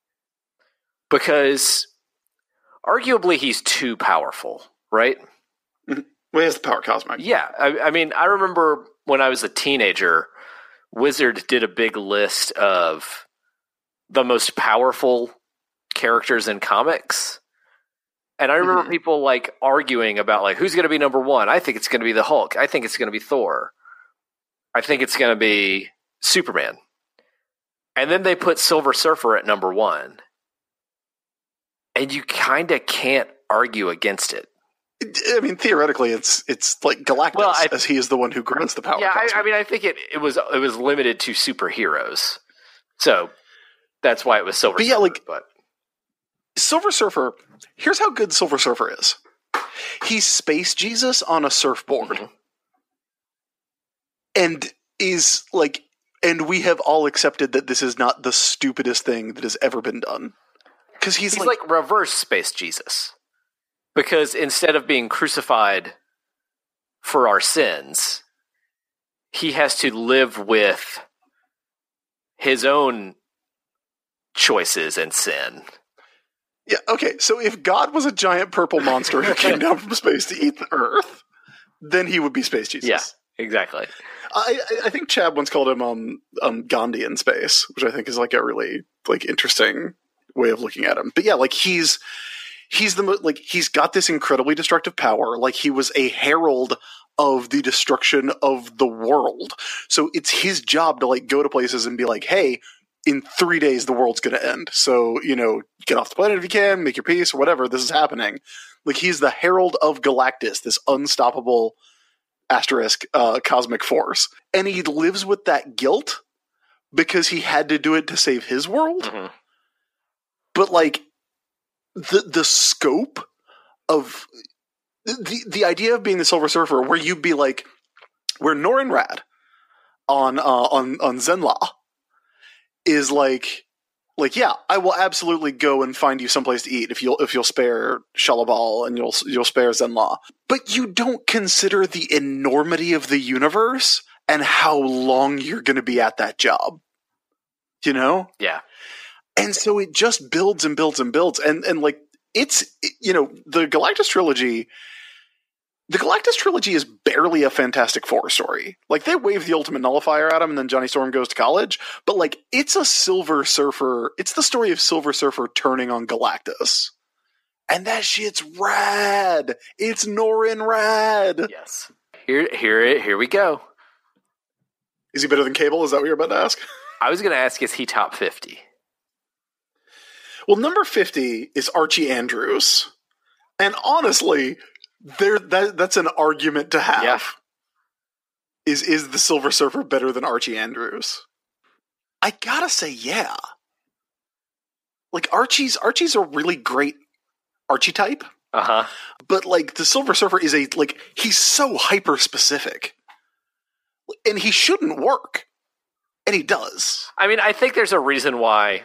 because arguably he's too powerful, right? Mm-hmm. Well, he has the power cosmic. Yeah. I, I mean, I remember when I was a teenager, Wizard did a big list of the most powerful characters in comics. And I remember mm-hmm. people like arguing about like, who's going to be number one? I think it's going to be the Hulk. I think it's going to be Thor. I think it's going to be Superman. And then they put Silver Surfer at number one. And you kind of can't argue against it. I mean, theoretically, it's it's like Galactus, well, I, as he is the one who grants the power. Yeah, I, I mean, I think it, it was it was limited to superheroes. So that's why it was Silver but Surfer. Yeah, like, but Silver Surfer, here's how good Silver Surfer is. He's Space Jesus on a surfboard. Mm-hmm. And is like, and we have all accepted that this is not the stupidest thing that has ever been done. Because he's, he's like, like reverse Space Jesus. Because instead of being crucified for our sins, he has to live with his own choices and sin. Yeah, okay, so if God was a giant purple monster who came down from space to eat the Earth, then he would be Space Jesus. Yeah, exactly. I, I think Chad once called him um, um, Gandhi in space, which I think is like a really like interesting way of looking at him. But yeah, like he's he's the mo- like he's got this incredibly destructive power. Like he was a herald of the destruction of the world. So it's his job to like go to places and be like, hey, in three days the world's going to end. So, you know, get off the planet if you can, make your peace or whatever. This is happening. Like he's the herald of Galactus, this unstoppable asterisk uh, cosmic force. And he lives with that guilt because he had to do it to save his world. Mm-hmm. But like the the scope of the the idea of being the Silver Surfer, where you'd be like, where Norrin Rad on uh, on on Zenla is like, like yeah, I will absolutely go and find you someplace to eat if you'll if you'll spare Shalabal and you'll you'll spare Zenla. But you don't consider the enormity of the universe and how long you're going to be at that job. You know? Yeah. And so it just builds and builds and builds. And, and like, it's, you know, the Galactus trilogy, the Galactus trilogy is barely a Fantastic Four story. Like, they wave the ultimate nullifier at him and then Johnny Storm goes to college. But, like, it's a Silver Surfer. It's the story of Silver Surfer turning on Galactus. And that shit's rad. It's Norrin Rad. Yes. Here, here, here we go. Is he better than Cable? Is that what you're about to ask? I was going to ask, is he top fifty? Well, number fifty is Archie Andrews. And honestly, there that that's an argument to have. Yeah. Is is the Silver Surfer better than Archie Andrews? I gotta say, yeah. Like Archie's Archie's a really great Archie type. Uh-huh. But like the Silver Surfer is a like he's so hyper specific. And he shouldn't work. And he does. I mean, I think there's a reason why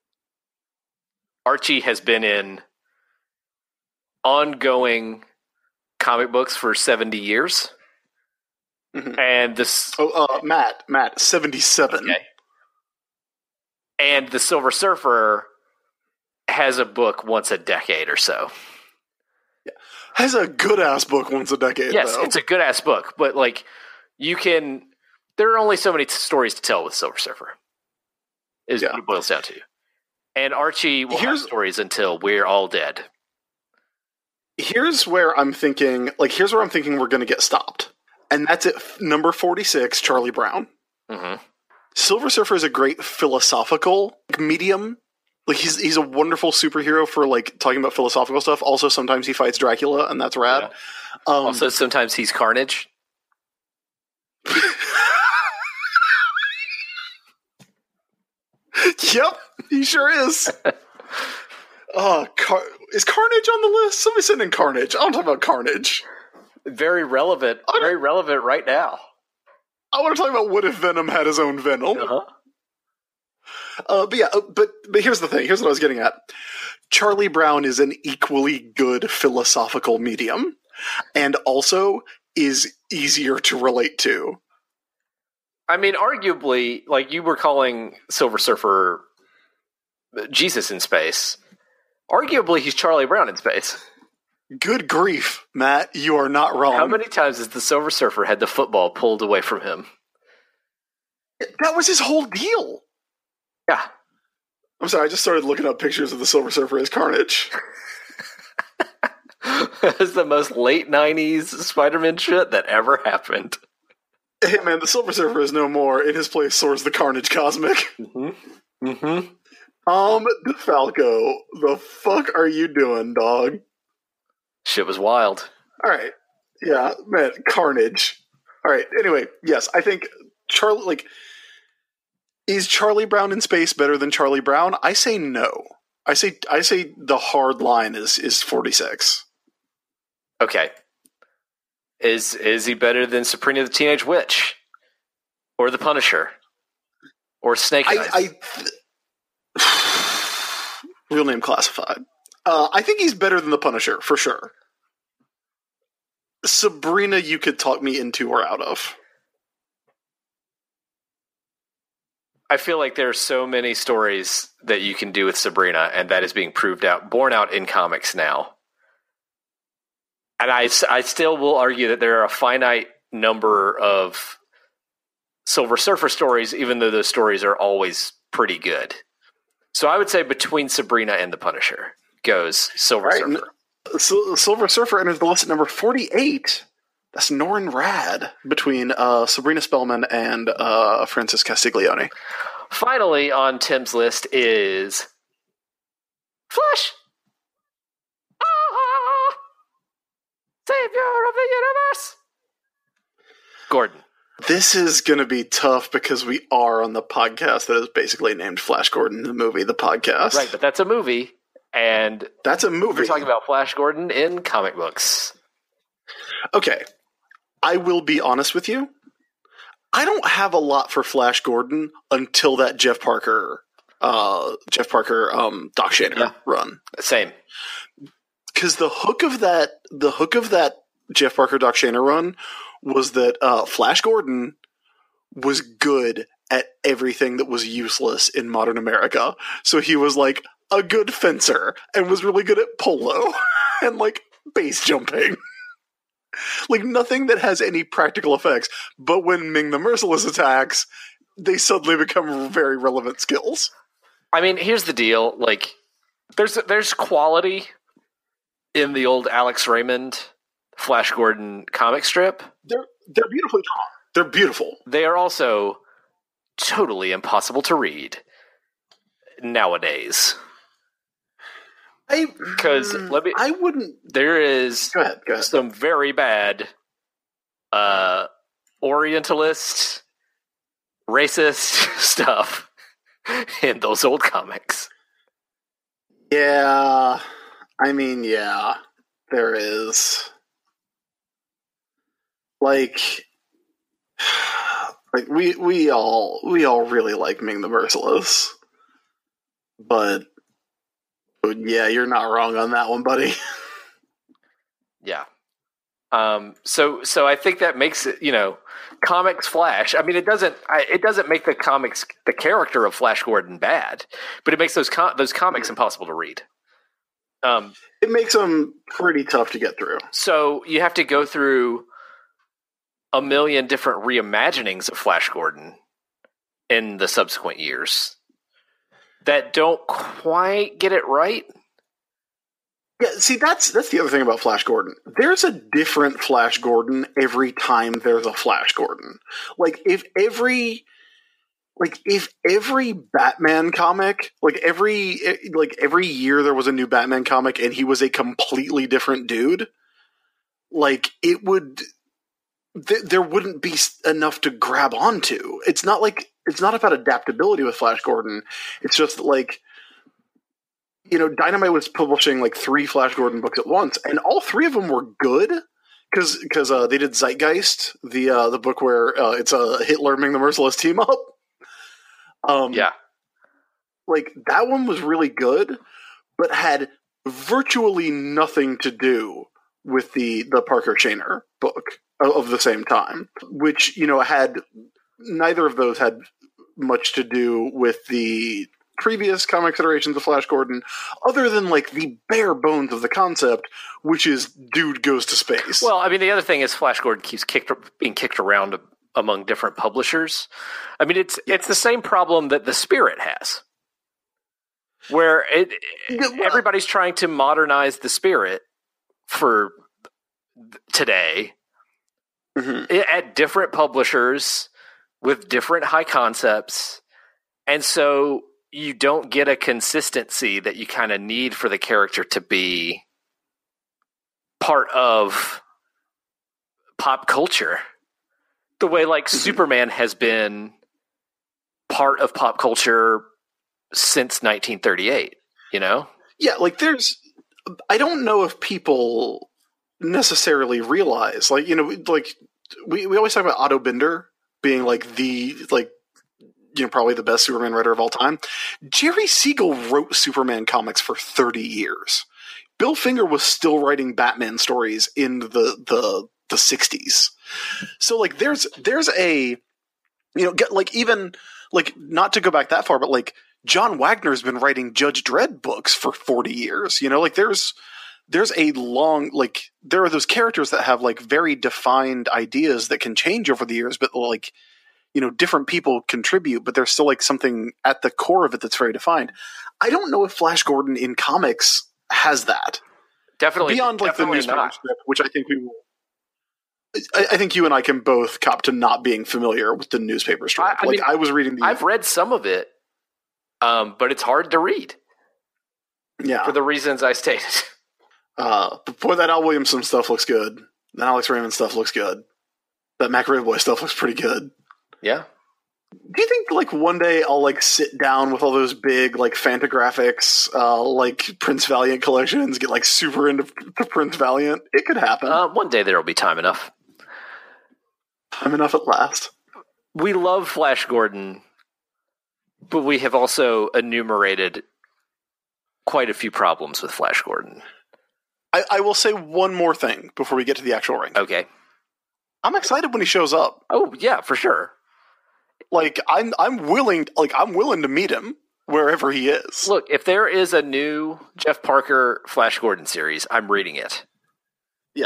Archie has been in ongoing comic books for seventy years. Mm-hmm. And this... Oh, uh, Matt, Matt, seventy-seven. Okay. And the Silver Surfer has a book once a decade or so. Yeah. Has a good ass book once a decade. Yes, though. it's a good ass book, but like you can, there are only so many t- stories to tell with Silver Surfer. Is Yeah. what it boils down to. And Archie will Here's- have stories until we're all dead. Here's where I'm thinking, like, here's where I'm thinking we're going to get stopped. And that's at f- number forty-six, Charlie Brown. Mm-hmm. Silver Surfer is a great philosophical medium. Like, he's he's a wonderful superhero for, like, talking about philosophical stuff. Also, sometimes he fights Dracula, and that's rad. Yeah. Um, Also, sometimes he's Carnage. Yep, he sure is. Oh, Car- is Carnage on the list? Somebody send in Carnage. I want to talk about Carnage. Very relevant. I- Very relevant right now. I want to talk about what if Venom had his own Venom. Uh-huh. Uh, but yeah, uh, but but here's the thing. Here's what I was getting at. Charlie Brown is an equally good philosophical medium, and also is easier to relate to. I mean, arguably, like you were calling Silver Surfer Jesus in space. Arguably, he's Charlie Brown in space. Good grief, Matt, you are not wrong. How many times has the Silver Surfer had the football pulled away from him? That was his whole deal. Yeah. I'm sorry, I just started looking up pictures of the Silver Surfer as Carnage. It's the most late nineties Spider-Man shit that ever happened. Hey man, the Silver Surfer is no more. In his place soars the Carnage Cosmic. Mm-hmm. Mm-hmm. Um, DeFalco, the fuck are you doing, dog? Shit was wild. Alright. Yeah, man, Carnage. Alright, anyway, yes, I think Charlie, like, is Charlie Brown in space better than Charlie Brown? I say no. I say I say the hard line is is forty-six. Okay. Is is he better than Sabrina the Teenage Witch? Or the Punisher? Or Snake Eyes? I, I real name classified. Uh, I think he's better than the Punisher, for sure. Sabrina, you could talk me into or out of. I feel like there are so many stories that you can do with Sabrina, and that is being proved out, borne out in comics now. And I, I still will argue that there are a finite number of Silver Surfer stories, even though those stories are always pretty good. So I would say between Sabrina and the Punisher goes Silver Right, Surfer. Sil- Silver Surfer enters the list at number forty-eight. That's Norrin Rad between uh, Sabrina Spellman and uh, Francis Castiglione. Finally on Tim's list is Flash. Ah, Savior of the universe. Gordon. This is going to be tough because we are on the podcast that is basically named Flash Gordon, the movie, the podcast. Right, but that's a movie, and That's a movie. we're talking about Flash Gordon in comic books. Okay. I will be honest with you. I don't have a lot for Flash Gordon until that Jeff Parker, uh, Jeff Parker, um, Doc Shaner Yeah. run. Same. Because the hook of that, the hook of that Jeff Parker Doc Shaner run was that uh, Flash Gordon was good at everything that was useless in modern America. So he was like a good fencer and was really good at polo and like base jumping. Like nothing that has any practical effects. But when Ming the Merciless attacks, they suddenly become very relevant skills. I mean, here's the deal. Like, there's there's quality in the old Alex Raymond Flash Gordon comic strip. They're they're beautifully drawn. They're beautiful. They are also totally impossible to read nowadays. I 'Cause let me- I wouldn't. There is Go ahead. Go ahead. some very bad uh, Orientalist, racist stuff in those old comics. Yeah, I mean, yeah, there is. Like, like we we all we all really like Ming the Merciless, but, but yeah, you're not wrong on that one, buddy. Yeah. Um, so, so I think that makes it, you know, comics Flash. I mean, it doesn't, I, it doesn't make the comics, the character of Flash Gordon bad, but it makes those com- those comics impossible to read. Um, It makes them pretty tough to get through. so you have to go through a million different reimaginings of Flash Gordon in the subsequent years that don't quite get it right. Yeah, see, that's that's the other thing about Flash Gordon. There's a different Flash Gordon every time there's a Flash Gordon. Like if every, like if every Batman comic, like every like every year there was a new Batman comic and he was a completely different dude, like it would, th- there wouldn't be enough to grab onto. It's not like it's not about adaptability with Flash Gordon. It's just that, like, you know, Dynamite was publishing like three Flash Gordon books at once, and all three of them were good because because uh, they did Zeitgeist, the uh, the book where uh, it's a uh, Hitler Ming the Merciless team up. Um, Yeah. like that one was really good, but had virtually nothing to do with the the Parker Shaner book of, of the same time, which, you know, had neither of those had much to do with the previous comic iterations of Flash Gordon, other than like the bare bones of the concept, which is dude goes to space. Well, I mean, the other thing is Flash Gordon keeps kicked, being kicked around among different publishers. I mean, it's it's the same problem that the Spirit has, where it Yeah, well- everybody's trying to modernize the Spirit for today Mhm. at different publishers with different high concepts, and so you don't get a consistency that you kind of need for the character to be part of pop culture. The way, like, Mm-hmm. Superman has been part of pop culture since nineteen thirty-eight, you know? Yeah, like there's, I don't know if people necessarily realize, like, you know, like we, we always talk about Otto Binder being like the, like, you know, probably the best Superman writer of all time. Jerry Siegel wrote Superman comics for thirty years. Bill Finger was still writing Batman stories in the, the, the sixties. So like there's, there's a, you know, get, like even, like, not to go back that far, but like John Wagner's been writing Judge Dredd books for forty years. You know, like there's there's a long, like, there are those characters that have like very defined ideas that can change over the years, but like, you know, different people contribute, but there's still like something at the core of it that's very defined. I don't know if Flash Gordon in comics has that. Definitely Beyond like the definitely newspaper not. strip, which I think we will. I, I think you and I can both cop to not being familiar with the newspaper strip. I- I like mean, I was reading the I've read some of it, um, but it's hard to read yeah. for the reasons I stated. Uh, before that, Al Williamson stuff looks good. Then Alex Raymond stuff looks good. That Mac Boy stuff looks pretty good. Yeah. Do you think like one day I'll like sit down with all those big like Fantagraphics, uh, like Prince Valiant collections, get like super into to Prince Valiant? It could happen. Uh, one day there will be time enough. Time enough at last. We love Flash Gordon, but we have also enumerated quite a few problems with Flash Gordon. I, I will say one more thing before we get to the actual rank. Okay. I'm excited when he shows up. Oh, yeah, for sure. Like I'm I'm willing like I'm willing to meet him wherever he is. Look, if there is a new Jeff Parker Flash Gordon series, I'm reading it. Yeah.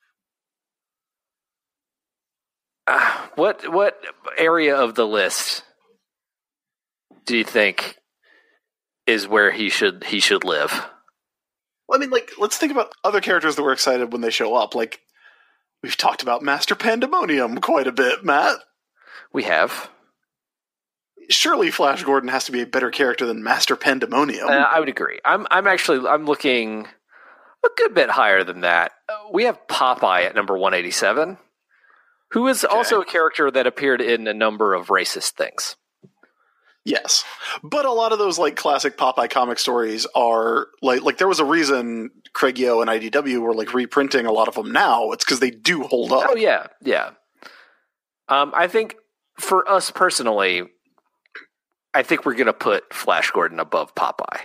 Uh, what what area of the list do you think is where he should he should live? Well, I mean, like, let's think about other characters that we're excited when they show up. Like, we've talked about Master Pandemonium quite a bit, Matt. We have. Surely Flash Gordon has to be a better character than Master Pandemonium. Uh, I would agree. I'm I'm actually I'm looking a good bit higher than that. Uh, we have Popeye at number one eighty-seven, who is Okay. also a character that appeared in a number of racist things. Yes. But a lot of those, like, classic Popeye comic stories are, like, like there was a reason Craig Yo and I D W were, like, reprinting a lot of them now. It's because they do hold up. Oh yeah, yeah. Um, I think for us personally, I think we're going to put Flash Gordon above Popeye.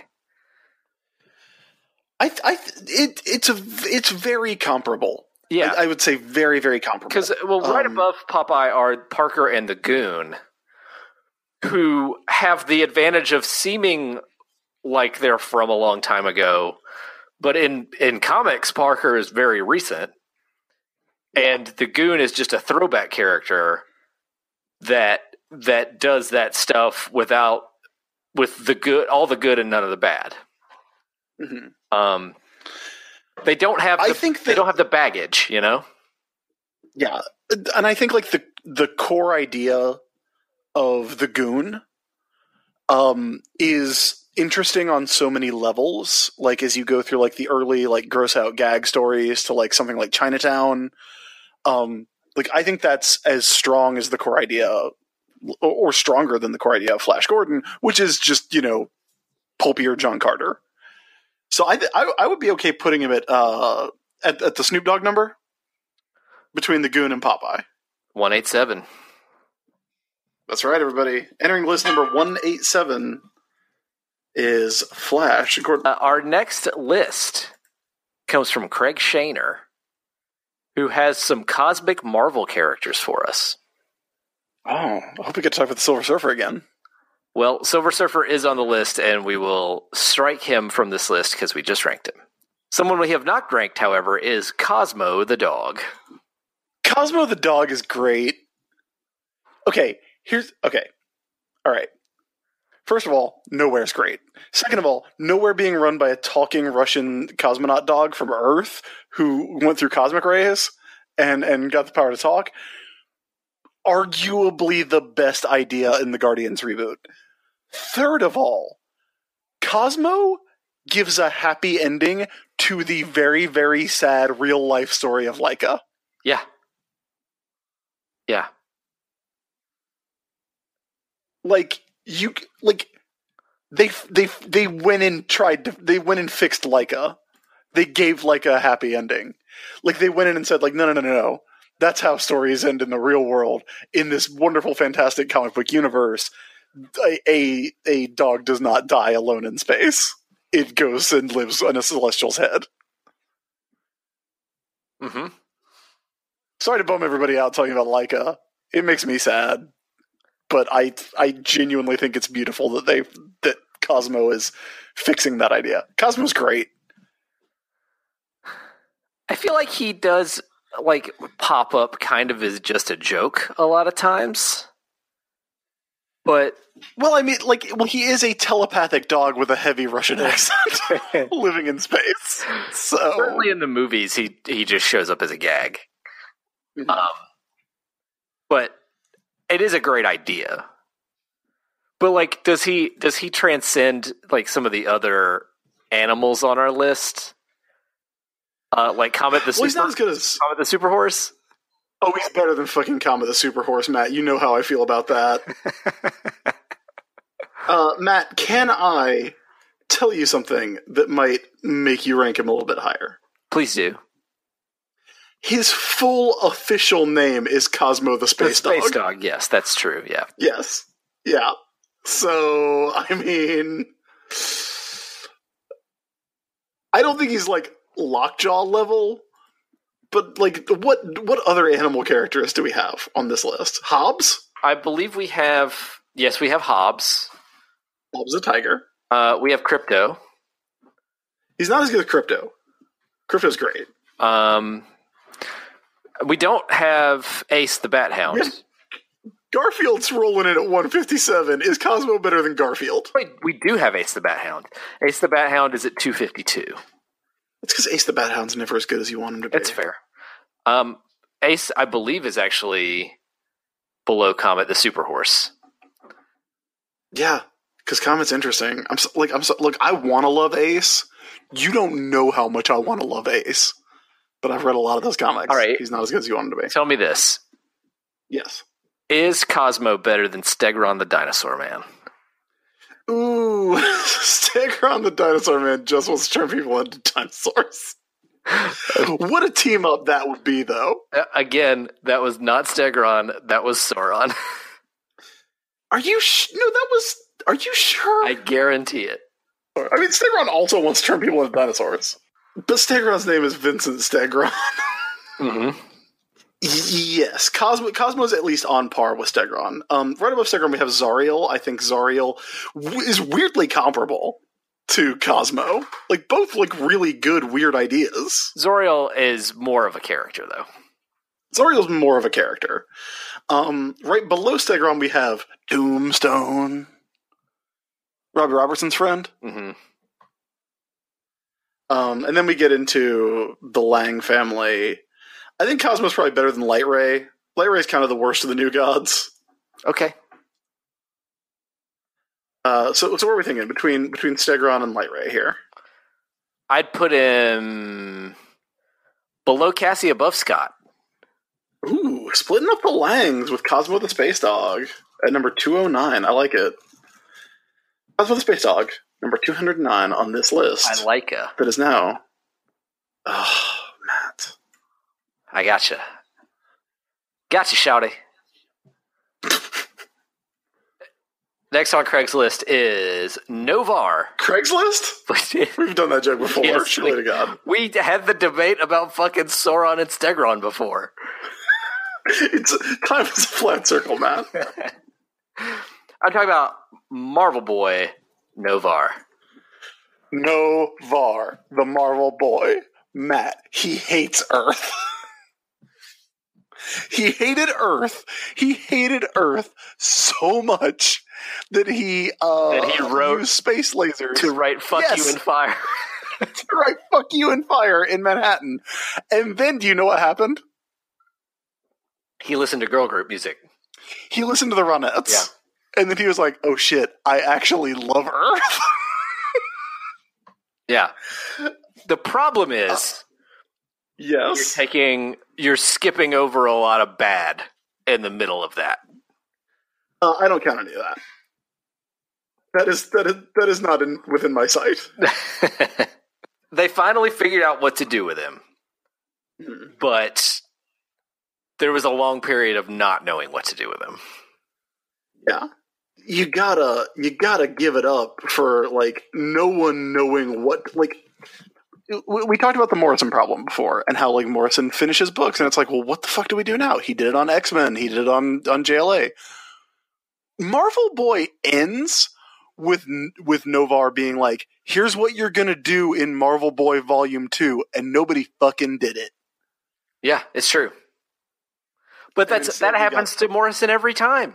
I, I, it, it's a, it's very comparable. Yeah, I, I would say very, very comparable. because well, right Um, above Popeye are Parker and the Goon, who have the advantage of seeming like they're from a long time ago, but in, in comics, Parker is very recent, and the Goon is just a throwback character that that does that stuff without with the good, all the good and none of the bad. Mm-hmm. Um, they don't have. The, I think that, they don't have the baggage, you know. Yeah, and I think like the the core idea of the Goon um, is interesting on so many levels. Like as you go through like the early like gross out gag stories to like something like Chinatown. Um, like I think that's as strong as the core idea, or stronger than the core idea of Flash Gordon, which is just, you know, pulpier John Carter. So I th- I, I would be okay putting him at uh at, at the Snoop Dogg number between the Goon and Popeye. One eight seven. That's right, everybody. Entering list number one eight seven is Flash Gordon. Uh, our next list comes from Craig Shaner, who has some cosmic Marvel characters for us. Oh, I hope we get to talk about the Silver Surfer again. Well, Silver Surfer is on the list, and we will strike him from this list because we just ranked him. Someone we have not ranked, however, is Cosmo the dog. Cosmo the dog is great. Okay, here's... Okay. All right. First of all, Nowhere's great. Second of all, Nowhere being run by a talking Russian cosmonaut dog from Earth who went through cosmic rays and, and got the power to talk. Arguably the best idea in the Guardians reboot. Third of all, Cosmo gives a happy ending to the very, very sad real-life story of Laika. Yeah. Yeah. Like, you... Like... They they they went and tried to they went and fixed Laika. They gave Laika a happy ending. Like they went in and said like no no no no no. That's how stories end in the real world. In this wonderful, fantastic comic book universe, a a, a dog does not die alone in space. It goes and lives on a celestial's head. Mm-hmm. Sorry to bum everybody out talking about Laika. It makes me sad. But I I genuinely think it's beautiful that they that Cosmo is fixing that idea. Cosmo's great. I feel like he does like pop up kind of as just a joke a lot of times. But well, I mean, like, well, he is a telepathic dog with a heavy Russian accent living in space. So certainly in the movies, he he just shows up as a gag. Mm-hmm. Um, but. It is a great idea. But like does he does he transcend like some of the other animals on our list? Uh, like Comet the well, Super he's not as good as Comet the Super Horse? Oh, he's better than fucking Comet the Super Horse, Matt. You know how I feel about that. uh, Matt, can I tell you something that might make you rank him a little bit higher? Please do. His full official name is Cosmo the Space Dog. The Space Dog, yes, that's true, yeah. Yes. Yeah. So, I mean... I don't think he's, like, Lockjaw level, but, like, what what other animal characters do we have on this list? Hobbs? I believe we have... Yes, we have Hobbs. Hobbs the tiger. Uh, we have Crypto. He's not as good as Crypto. Crypto's great. Um... We don't have Ace the Bat Hound. Yeah. Garfield's rolling in at one fifty-seven. Is Cosmo better than Garfield? Wait, we do have Ace the Bat Hound. Ace the Bat Hound is at two fifty-two. It's because Ace the Bat Hound's never as good as you want him to be. That's fair. Um, Ace, I believe, is actually below Comet the Super Horse. Yeah, because Comet's interesting. I'm so, like, I'm so, look. I want to love Ace. You don't know how much I want to love Ace. But I've read a lot of those comics. All right. He's not as good as you want him to be. Tell me this. Yes. Is Cosmo better than Stegron the Dinosaur Man? Ooh. Stegron the Dinosaur Man just wants to turn people into dinosaurs. What a team up that would be, though. Uh, again, that was not Stegron. That was Sauron. Are you... Sh- no, that was... Are you sure? I guarantee it. I mean, Stegron also wants to turn people into dinosaurs. But Stegron's name is Vincent Stegron. Mm-hmm. Yes, Cosmo Cosmo's at least on par with Stegron. Um, right above Stegron, we have Zariel. I think Zariel w- is weirdly comparable to Cosmo. Like, both like really good, weird ideas. Zoriel is more of a character, though. Zoriel's more of a character. Um, right below Stegron, we have Tombstone, Robbie Robertson's friend. Mm-hmm. Um, and then we get into the Lang family. I think Cosmo's probably better than Light Ray. Light Ray's kind of the worst of the new gods. Okay. Uh, so, so what are we thinking between between Stegron and Light Ray here? I'd put him below Cassie, above Scott. Ooh, splitting up the Langs with Cosmo the Space Dog at number two oh nine. I like it. Cosmo the Space Dog, number two hundred nine on this list. I like it. That is now. Oh, Matt. I gotcha. Gotcha, shouty. Next on Craig's list is Novar. Craigslist? We've done that joke before. Yes, Surely we, to God. We had the debate about fucking Sauron and Stegron before. It's time is a flat circle, man. I'm talking about Marvel Boy Novar. Novar, the Marvel Boy. Matt, he hates Earth. He hated Earth. He hated Earth so much that he uh, that he wrote used space lasers to write "fuck yes. you" in fire. to write "fuck you" in fire in Manhattan. And then, do you know what happened? He listened to girl group music. He listened to the Ronettes. Yeah. And then he was like, "Oh shit, I actually love Earth." Yeah. The problem is, uh, yes, you're taking, you're skipping over a lot of bad in the middle of that. Uh, I don't count any of that. That is that is that is not in, within my sight. They finally figured out what to do with him, mm. but there was a long period of not knowing what to do with him. Yeah, you gotta you gotta give it up for like no one knowing what like. We, we talked about the Morrison problem before and how like Morrison finishes books and it's like, well, what the fuck do we do now? He did it on X-Men. He did it on on J L A. Marvel Boy ends with with Novar being like, here's what you're gonna do in Marvel Boy Volume Two, and nobody fucking did it. Yeah, it's true. But that's that happens got- to Morrison every time.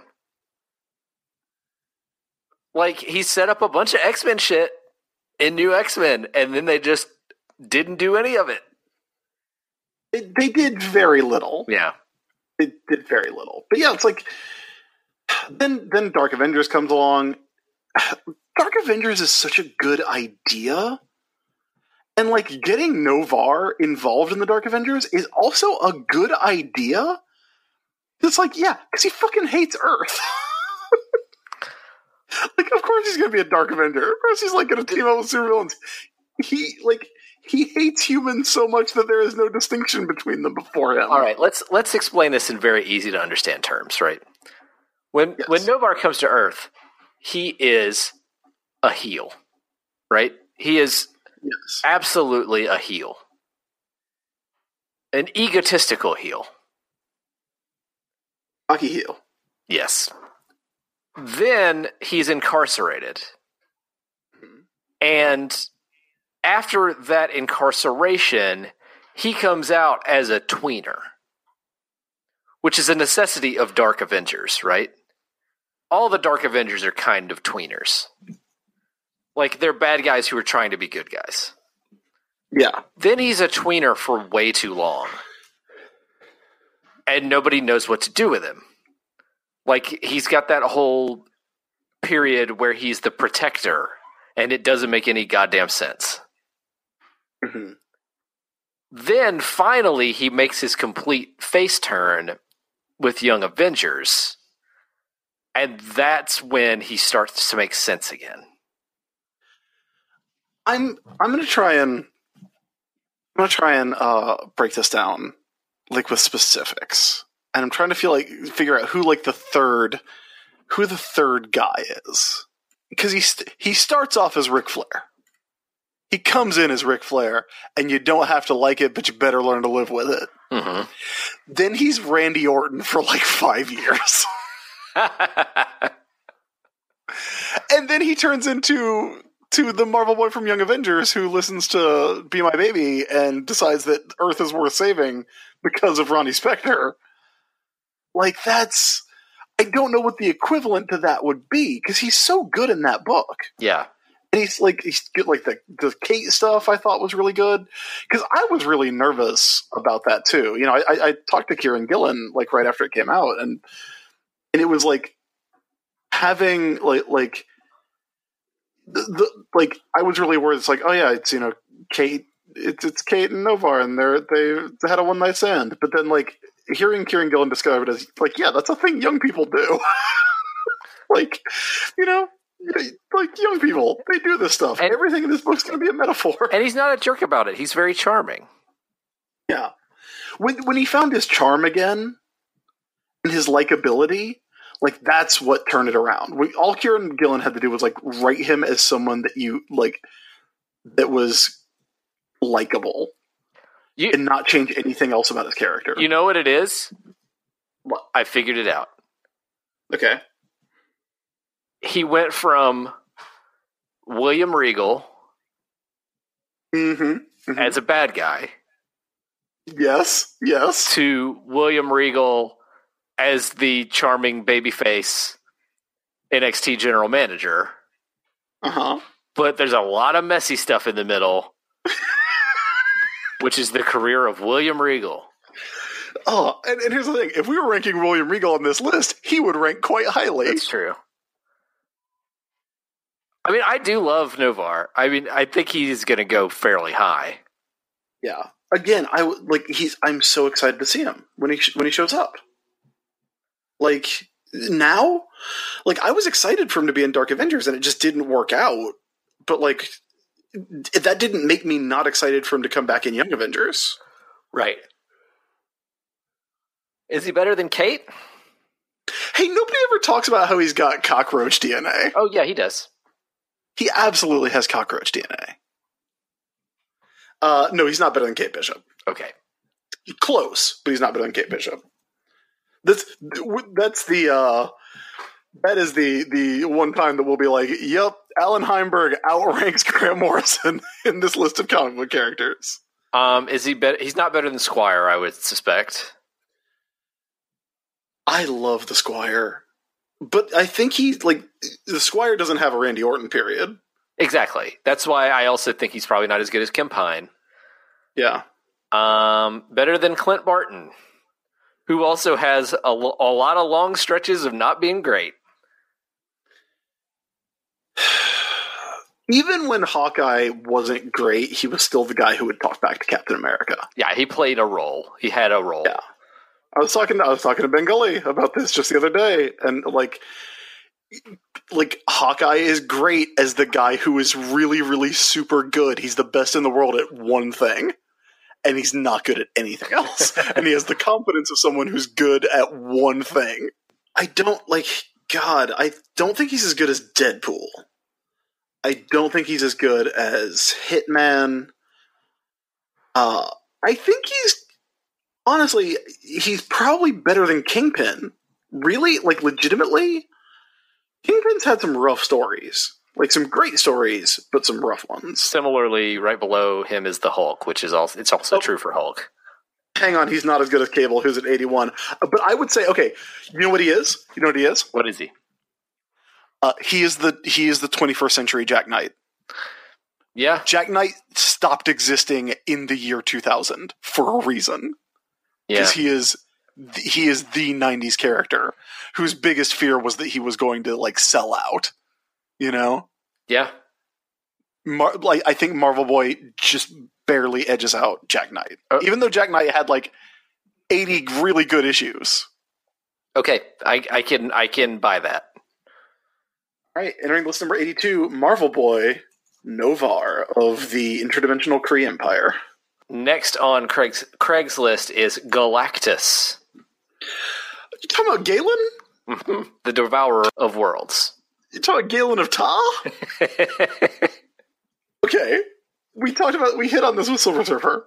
Like, he set up a bunch of X-Men shit in New X-Men, and then they just didn't do any of it. it. They did very little. Yeah. They did very little. But yeah, it's like, then then Dark Avengers comes along. Dark Avengers is such a good idea. And like, getting Novar involved in the Dark Avengers is also a good idea. It's like, yeah, because he fucking hates Earth. Like, of course he's going to be a Dark Avenger. Of course he's, like, going to team up with supervillains. He, like, he hates humans so much that there is no distinction between them before him. All right, let's let's explain this in very easy-to-understand terms, right? When yes. when Novar comes to Earth, he is a heel, right? He is yes. absolutely a heel. An egotistical heel. Cocky heel. Yes. Then he's incarcerated. And after that incarceration, he comes out as a tweener, which is a necessity of Dark Avengers, right? All the Dark Avengers are kind of tweeners. Like, they're bad guys who are trying to be good guys. Yeah. Then he's a tweener for way too long. And nobody knows what to do with him. Like, he's got that whole period where he's the protector, and it doesn't make any goddamn sense. Mm-hmm. Then, finally, he makes his complete face turn with Young Avengers, and that's when he starts to make sense again. I'm I'm gonna try and I'm gonna try and uh, break this down, like, with specifics. And I'm trying to feel like figure out who like the third, who the third guy is, because he st- he starts off as Ric Flair. He comes in as Ric Flair, and you don't have to like it, but you better learn to live with it. Mm-hmm. Then he's Randy Orton for like five years, and then he turns into to the Marvel boy from Young Avengers who listens to Be My Baby and decides that Earth is worth saving because of Ronnie Spector. Like, that's... I don't know what the equivalent to that would be, because he's so good in that book. Yeah. And he's like, he's good, like the, the Kate stuff I thought was really good. Because I was really nervous about that too. You know, I, I talked to Kieran Gillen like right after it came out, and and it was like having like like the, the like I was really worried. It's like, oh yeah, it's, you know, Kate, it's it's Kate and Novar, and they're they had a one night stand. But then like hearing Kieran Gillen describe it as like, yeah, that's a thing young people do. Like, you know. Like, young people, they do this stuff. And everything in this book's going to be a metaphor. And he's not a jerk about it. He's very charming. Yeah. When when he found his charm again and his likability, like, that's what turned it around. We, all Kieran Gillen had to do was, like, write him as someone that you, like, that was likable you, and not change anything else about his character. You know what it is? What? I figured it out. Okay. He went from William Regal mm-hmm, mm-hmm. as a bad guy. Yes, yes. To William Regal as the charming babyface N X T general manager. Uh-huh. But there's a lot of messy stuff in the middle, which is the career of William Regal. Oh, and, and here's the thing. If we were ranking William Regal on this list, he would rank quite highly. That's true. I mean, I do love Novar. I mean, I think he's going to go fairly high. Yeah. Again, I like he's. I'm so excited to see him when he when he shows up. Like now, like I was excited for him to be in Dark Avengers, and it just didn't work out. But like that didn't make me not excited for him to come back in Young Avengers. Right. Is he better than Kate? Hey, nobody ever talks about how he's got cockroach D N A. Oh yeah, he does. He absolutely has cockroach D N A. Uh, no, he's not better than Kate Bishop. Okay. Close, but he's not better than Kate Bishop. That's that's the uh, that is the the one time that we'll be like, yep, Alan Heinberg outranks Grant Morrison in this list of comic book characters. Um, is he better? He's not better than Squire, I would suspect. I love the Squire. But I think he, like, the Squire doesn't have a Randy Orton period. Exactly. That's why I also think he's probably not as good as Kim Pine. Yeah. Um, better than Clint Barton, who also has a, a lot of long stretches of not being great. Even when Hawkeye wasn't great, he was still the guy who would talk back to Captain America. Yeah, he played a role. He had a role. Yeah. I was talking. To, I was talking to Ben Gully about this just the other day, and like, like Hawkeye is great as the guy who is really, really super good. He's the best in the world at one thing, and he's not good at anything else. And he has the confidence of someone who's good at one thing. I don't like. God, I don't think he's as good as Deadpool. I don't think he's as good as Hitman. Uh, I think he's. Honestly, he's probably better than Kingpin. Really? Like, legitimately? Kingpin's had some rough stories. Like, some great stories, but some rough ones. Similarly, right below him is the Hulk, which is also, it's also oh, true for Hulk. Hang on, he's not as good as Cable, who's at eighty-one. Uh, but I would say, okay, you know what he is? You know what he is? What is he? Uh, he is the he is the twenty-first century Jack Knight. Yeah. Jack Knight stopped existing in the year two thousand for a reason. Because yeah. he is he is the nineties character whose biggest fear was that he was going to like sell out. You know? Yeah. Mar- like I think Marvel Boy just barely edges out Jack Knight. Oh. Even though Jack Knight had like eighty really good issues. Okay, I, I can I can buy that. All right, entering list number eighty-two, Marvel Boy Novar of the Interdimensional Kree Empire. Next on Craig's Craig's list is Galactus. You talking about Galen? Mm-hmm. The Devourer of Worlds. You talking about Galen of Ta? Okay. We talked about, we hit on this with Silver Surfer.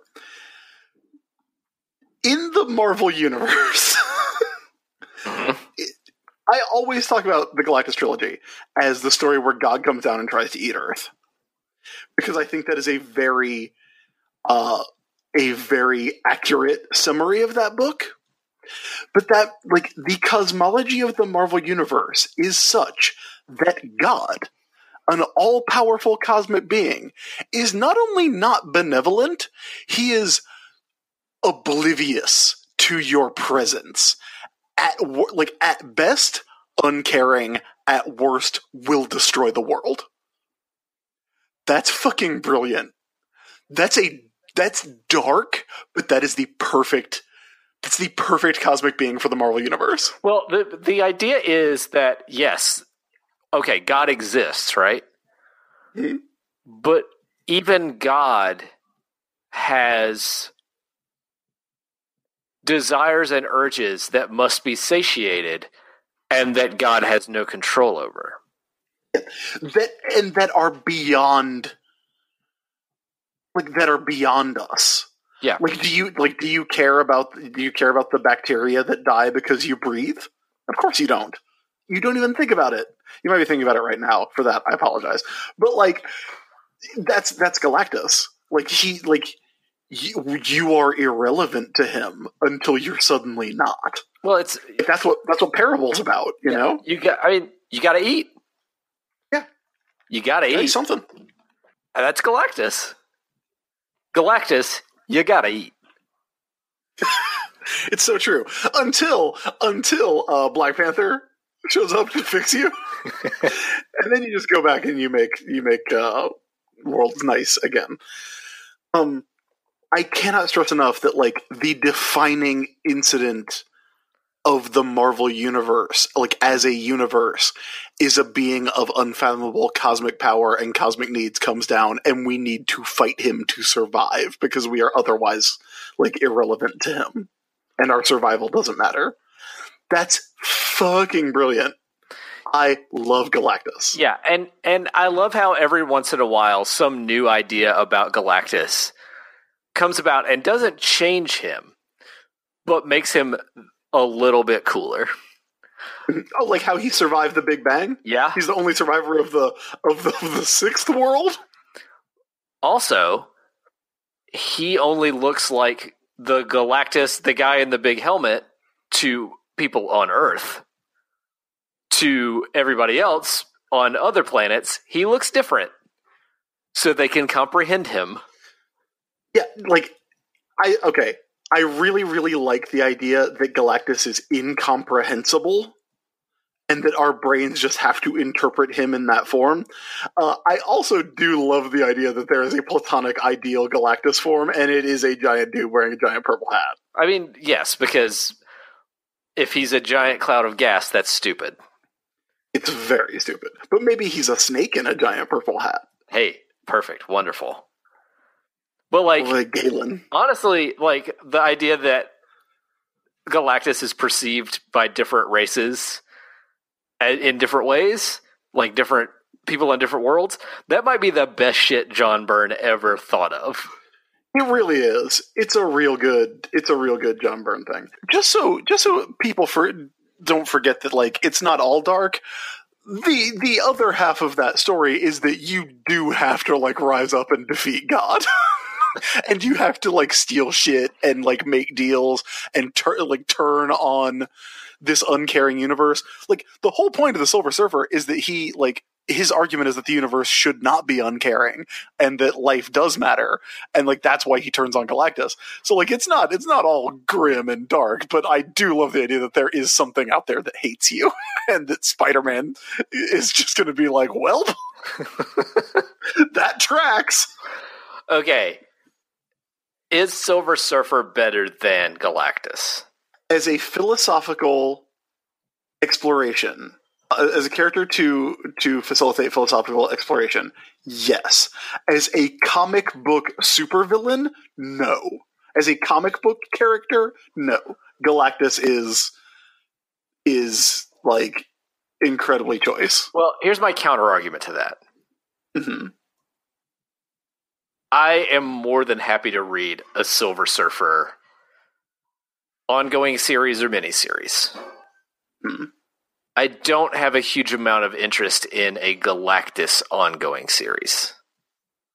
In the Marvel Universe, mm-hmm. it, I always talk about the Galactus trilogy as the story where God comes down and tries to eat Earth. because I think that is a very, uh, a very accurate summary of that book. But that, like, the cosmology of the Marvel Universe is such that God, an all-powerful cosmic being, is not only not benevolent, he is oblivious to your presence. At wor- like at best, uncaring. At worst, will destroy the world. That's fucking brilliant. That's a that's dark, but that is the perfect. That's the perfect cosmic being for the Marvel Universe. Well, the the idea is that yes, okay, God exists, right? Mm-hmm. But even God has desires and urges that must be satiated, and that God has no control over. That and that are beyond, like that are beyond us. Yeah. Like, do you like? Do you care about? Do you care about the bacteria that die because you breathe? Of course you don't. You don't even think about it. You might be thinking about it right now. For that, I apologize. But like, that's that's Galactus. Like he like you you are irrelevant to him until you're suddenly not. Well, it's That's what that's what Parable's about. You yeah, know. you got. I mean, you got to eat. Yeah. You got to Gotta eat. eat something. And that's Galactus. Galactus, you got to eat. It's so true. Until until uh, Black Panther shows up to fix you, and then you just go back and you make you make uh, worlds nice again. Um, I cannot stress enough that like the defining incident of the Marvel universe, like as a universe, is a being of unfathomable cosmic power and cosmic needs comes down, and we need to fight him to survive because we are otherwise like irrelevant to him, and our survival doesn't matter. That's fucking brilliant. I love Galactus. Yeah, and, and I love how every once in a while some new idea about Galactus comes about and doesn't change him, but makes him a little bit cooler. Oh, like how he survived the Big Bang? Yeah. He's the only survivor of the of the, of the sixth world? Also, he only looks like the Galactus, the guy in the big helmet, to people on Earth. To everybody else on other planets, he looks different. So they can comprehend him. Yeah, like, I, okay, I really, really like the idea that Galactus is incomprehensible and that our brains just have to interpret him in that form. Uh, I also do love the idea that there is a platonic ideal Galactus form, and it is a giant dude wearing a giant purple hat. I mean, yes, because if he's a giant cloud of gas, that's stupid. It's very stupid. But maybe he's a snake in a giant purple hat. Hey, perfect, wonderful. But like, Like Galen. honestly, like the idea that Galactus is perceived by different races in different ways, like different people in different worlds, that might be the best shit John Byrne ever thought of. It really is. It's a real good. It's a real good John Byrne thing. Just so, just so people for don't forget that, like, it's not all dark. The the other half of that story is that you do have to like rise up and defeat God. And you have to like steal shit and like make deals and tur- like turn on this uncaring universe. Like the whole point of the Silver Surfer is that he like his argument is that the universe should not be uncaring and that life does matter, and like that's why he turns on Galactus. So like it's not it's not all grim and dark, but I do love the idea that there is something out there that hates you, and that Spider-Man is just going to be like, well, that tracks. Okay. Is Silver Surfer better than Galactus? As a philosophical exploration, uh, as a character to to facilitate philosophical exploration, yes. As a comic book supervillain, no. As a comic book character, no. Galactus is is like incredibly choice. Well, here's my counter argument to that. Mm-hmm. I am more than happy to read a Silver Surfer ongoing series or miniseries. Hmm. I don't have a huge amount of interest in a Galactus ongoing series.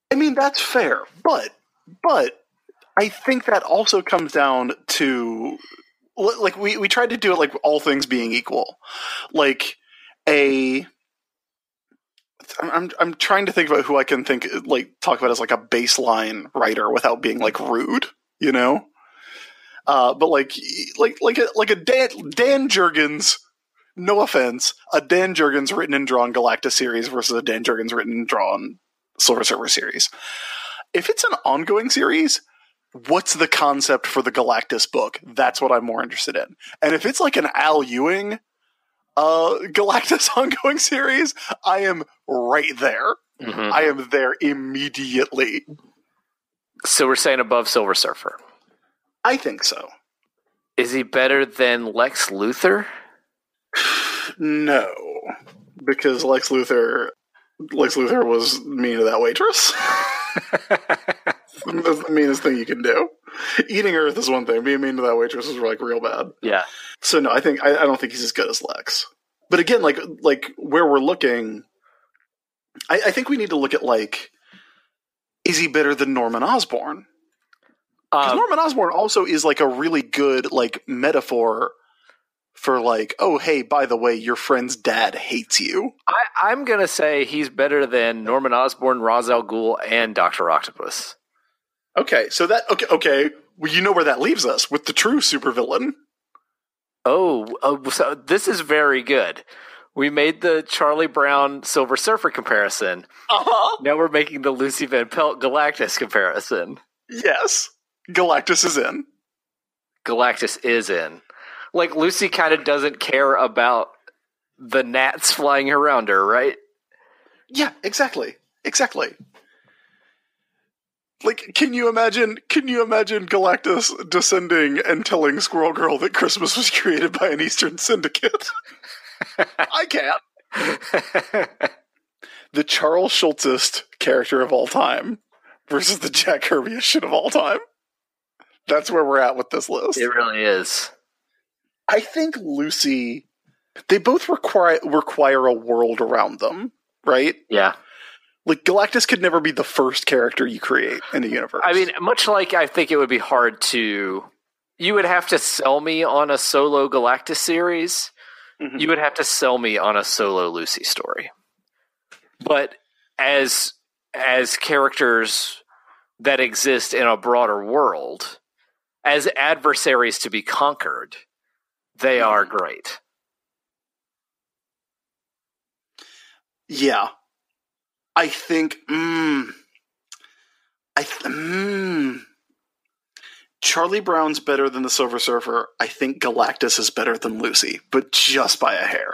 I mean, that's fair, but but I think that also comes down to like we, we tried to do it like all things being equal, like a. I'm I'm trying to think about who I can think like talk about as like a baseline writer without being like rude, you know. Uh, but like like like a like a Dan Dan Jurgens. No offense, a Dan Jurgens written and drawn Galactus series versus a Dan Jurgens written and drawn Silver Surfer series. If it's an ongoing series, what's the concept for the Galactus book? That's what I'm more interested in. And if it's like an Al Ewing uh, Galactus ongoing series, I am right there. Mm-hmm. I am there immediately. So we're saying above Silver Surfer. I think so. Is he better than Lex Luthor? No, because Lex Luthor, Lex Luthor was mean to that waitress. That's the meanest thing you can do. Eating Earth is one thing. Being mean to that waitress is like real bad. Yeah. So no, I think I, I don't think he's as good as Lex. But again, like like where we're looking, I, I think we need to look at like, is he better than Norman Osborn? Because um, Norman Osborn also is like a really good like metaphor for like, oh, hey, by the way, your friend's dad hates you. I, I'm going to say he's better than Norman Osborn, Ra's al Ghul, and Doctor Octopus. Okay, so that, okay, okay, well, you know where that leaves us, with the true supervillain. Oh, oh, so this is very good. We made the Charlie Brown Silver Surfer comparison. Uh-huh. Now we're making the Lucy Van Pelt Galactus comparison. Yes, Galactus is in. Galactus is in. Like, Lucy kind of doesn't care about the gnats flying around her, right? Yeah, exactly. Exactly. Like, can you imagine, can you imagine Galactus descending and telling Squirrel Girl that Christmas was created by an Eastern syndicate? I can't. The Charles Schultzest character of all time versus the Jack Kirby shit of all time. That's where we're at with this list. It really is. I think Lucy, they both require require a world around them, right? Yeah. Like, Galactus could never be the first character you create in a universe. I mean, much like I think it would be hard to... You would have to sell me on a solo Galactus series. Mm-hmm. You would have to sell me on a solo Lucy story. But as as characters that exist in a broader world, as adversaries to be conquered... They are great. Yeah. I think, mm, I th- mm, Charlie Brown's better than the Silver Surfer. I think Galactus is better than Lucy, but just by a hair.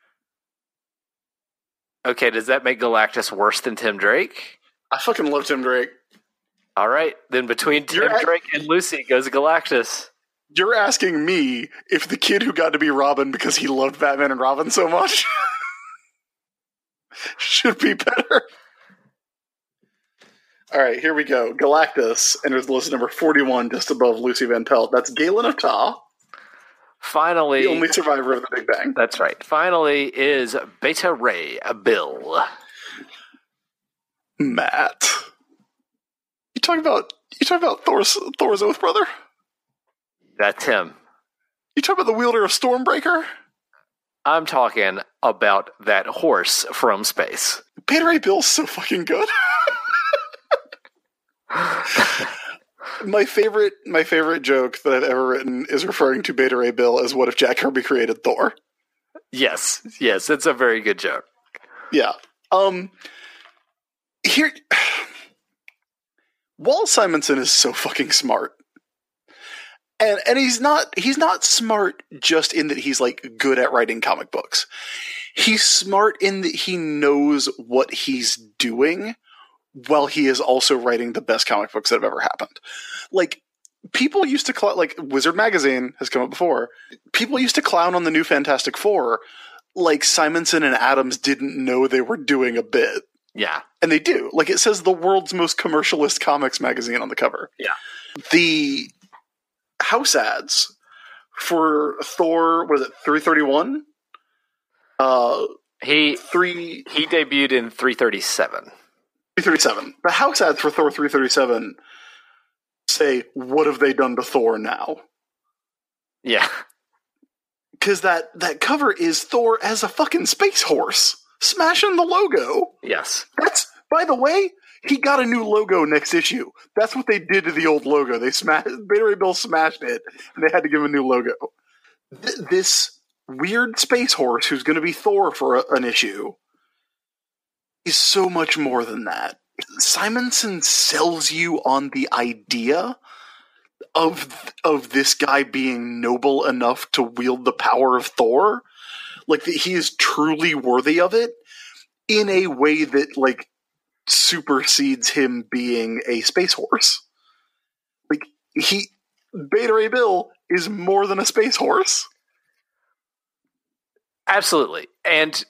Okay, does that make Galactus worse than Tim Drake? I fucking love Tim Drake. All right, then between Tim You're Drake at- and Lucy goes Galactus. You're asking me if the kid who got to be Robin because he loved Batman and Robin so much should be better. All right, here we go. Galactus enters the list number forty-one, just above Lucy Van Pelt. That's Galen of Ta. Finally, the only survivor of the Big Bang. That's right. Finally is Beta Ray Bill. Matt, you talking about you talking about Thor's Thor's Oath brother? That's him. You talking about the wielder of Stormbreaker? I'm talking about that horse from space. Beta Ray Bill's so fucking good. my favorite, my favorite joke that I've ever written is referring to Beta Ray Bill as "What if Jack Kirby created Thor?" Yes, yes, it's a very good joke. Yeah. Um. Here, Walt Simonson is so fucking smart. And and he's not he's not smart just in that he's like good at writing comic books. He's smart in that he knows what he's doing while he is also writing the best comic books that have ever happened. Like, people used to clown, like Wizard Magazine has come up before. People used to clown on the New Fantastic Four like Simonson and Adams didn't know they were doing a bit. Yeah. And they do. Like, it says the world's most commercialist comics magazine on the cover. Yeah. The house ads for Thor, was it three thirty-one? Uh, he three. He debuted in three thirty-seven. three thirty-seven. The house ads for Thor three thirty-seven say, what have they done to Thor now? Yeah. Because that, that cover is Thor as a fucking space horse, smashing the logo. Yes. That's, by the way, he got a new logo next issue. That's what they did to the old logo. They smashed, Beta Ray Bill smashed it, and they had to give him a new logo. Th- this weird space horse who's going to be Thor for a, an issue is so much more than that. Simonson sells you on the idea of of this guy being noble enough to wield the power of Thor, like that he is truly worthy of it, in a way that like supersedes him being a space horse. Like he, Beta Ray Bill is more than a space horse. Absolutely, and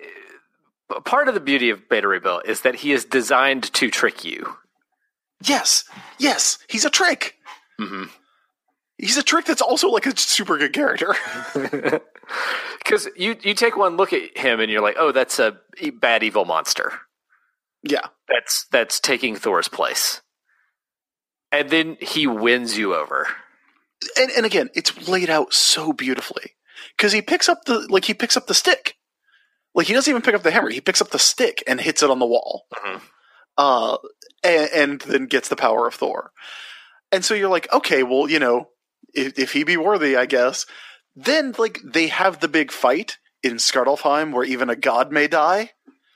part of the beauty of Beta Ray Bill is that he is designed to trick you. Yes, yes, he's a trick. Mm-hmm. He's a trick that's also like a super good character. Because you, you take one look at him and you're like, oh, that's a bad evil monster. Yeah. That's that's taking Thor's place. And then he wins you over. And and again, it's laid out so beautifully. Because he picks up the like he picks up the stick. Like he doesn't even pick up the hammer, he picks up the stick and hits it on the wall. Mm-hmm. Uh and, and then gets the power of Thor. And so you're like, okay, well, you know, if, if he be worthy, I guess. Then, like, they have the big fight in Skardolfheim where even a god may die.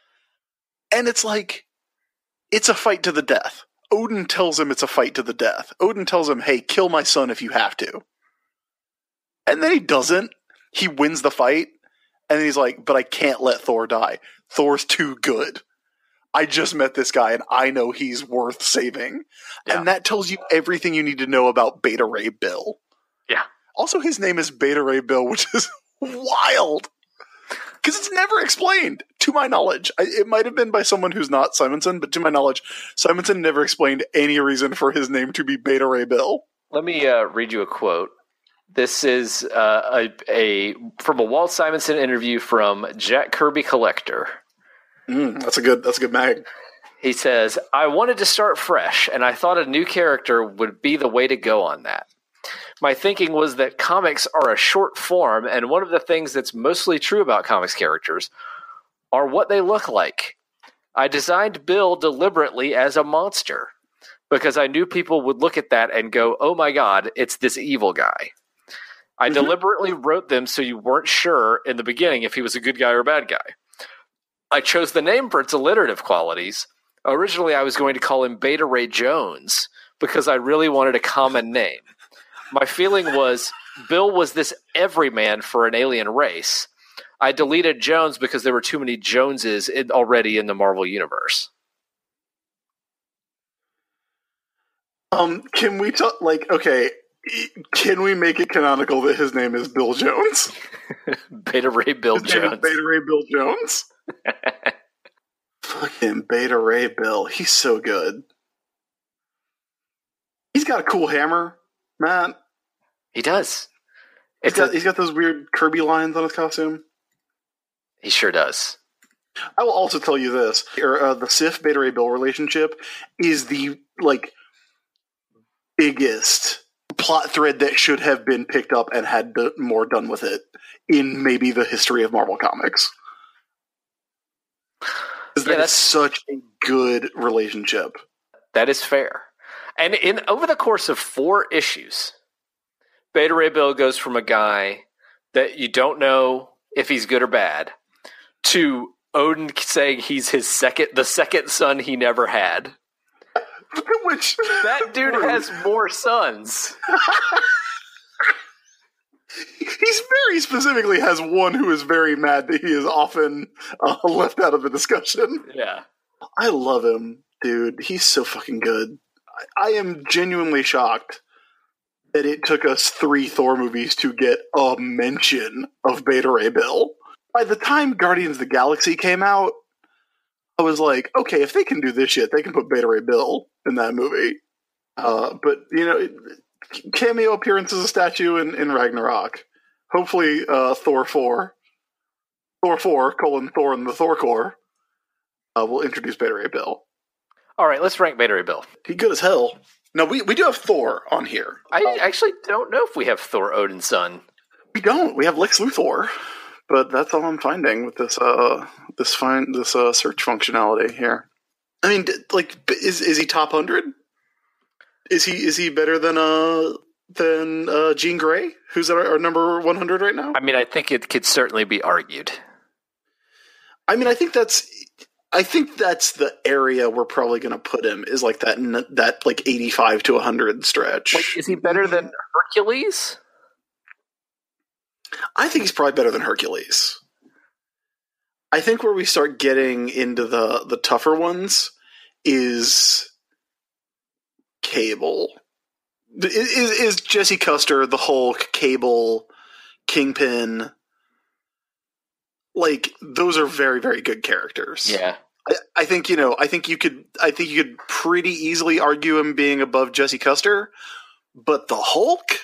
And it's like, it's a fight to the death. Odin tells him it's a fight to the death. Odin tells him, hey, kill my son if you have to. And then he doesn't. He wins the fight. And then he's like, but I can't let Thor die. Thor's too good. I just met this guy, and I know he's worth saving. Yeah. And that tells you everything you need to know about Beta Ray Bill. Yeah. Also, his name is Beta Ray Bill, which is wild. Because it's never explained, to my knowledge. I, it might have been by someone who's not Simonson, but to my knowledge, Simonson never explained any reason for his name to be Beta Ray Bill. Let me uh, read you a quote. This is uh, a, a from a Walt Simonson interview from Jack Kirby Collector. Mm, that's a good. That's a good mag. He says, I wanted to start fresh, and I thought a new character would be the way to go on that. My thinking was that comics are a short form, and one of the things that's mostly true about comics characters are what they look like. I designed Bill deliberately as a monster, because I knew people would look at that and go, oh my god, it's this evil guy. I mm-hmm. deliberately wrote them so you weren't sure in the beginning if he was a good guy or a bad guy. I chose the name for its alliterative qualities. Originally, I was going to call him Beta Ray Jones because I really wanted a common name. My feeling was Bill was this everyman for an alien race. I deleted Jones because there were too many Joneses in, already in the Marvel Universe. Um, can we talk, like, okay, can we make it canonical that his name is Bill Jones? Beta Ray Bill his Jones. Name is Beta Ray Bill Jones? Fucking Beta Ray Bill. He's so good. He's got a cool hammer, Matt. He does. He's It's got, a, he's got those weird Kirby lines on his costume. he sure does. I will also tell you this. Or, uh, the Sif Beta Ray Bill relationship is the, like, biggest plot thread that should have been picked up and had d- more done with it in maybe the history of Marvel Comics. Because Yeah, that is that's- such a good relationship. That is fair. And in over the course of four issues, Beta Ray Bill goes from a guy that you don't know if he's good or bad to Odin saying he's his second, the second son he never had. Which That dude has more sons. He's very specifically has one who is very mad that he is often uh, left out of the discussion. Yeah. I love him, dude. He's so fucking good. I, I am genuinely shocked that it took us three Thor movies to get a mention of Beta Ray Bill. By the time Guardians of the Galaxy came out, I was like, okay, if they can do this shit, they can put Beta Ray Bill in that movie. Uh, but, you know, cameo appearance as a statue in, in Ragnarok. Hopefully, uh, Thor four. Thor four, colon, Thor and the Thor Corps, uh, will introduce Beta Ray Bill. All right, let's rank Beta Ray Bill. He good as hell. No, we, we do have Thor on here. I actually don't know if we have Thor Odin's son. We don't. We have Lex Luthor, but that's all I'm finding with this uh this find this uh search functionality here. I mean, like, is is he top hundred? Is he is he better than uh than uh Jean Grey, who's at our, our number one hundred right now? I mean, I think it could certainly be argued. I mean, I think that's I think that's the area we're probably going to put him is like that that like eighty-five to one hundred stretch. Like, is he better than Hercules? I think he's probably better than Hercules. I think where we start getting into the, the tougher ones is Cable. Is, is Jesse Custer, the Hulk, Cable, Kingpin. Like, those are very, very good characters. Yeah. I, I think, you know, I think you could I think you could pretty easily argue him being above Jesse Custer, but the Hulk?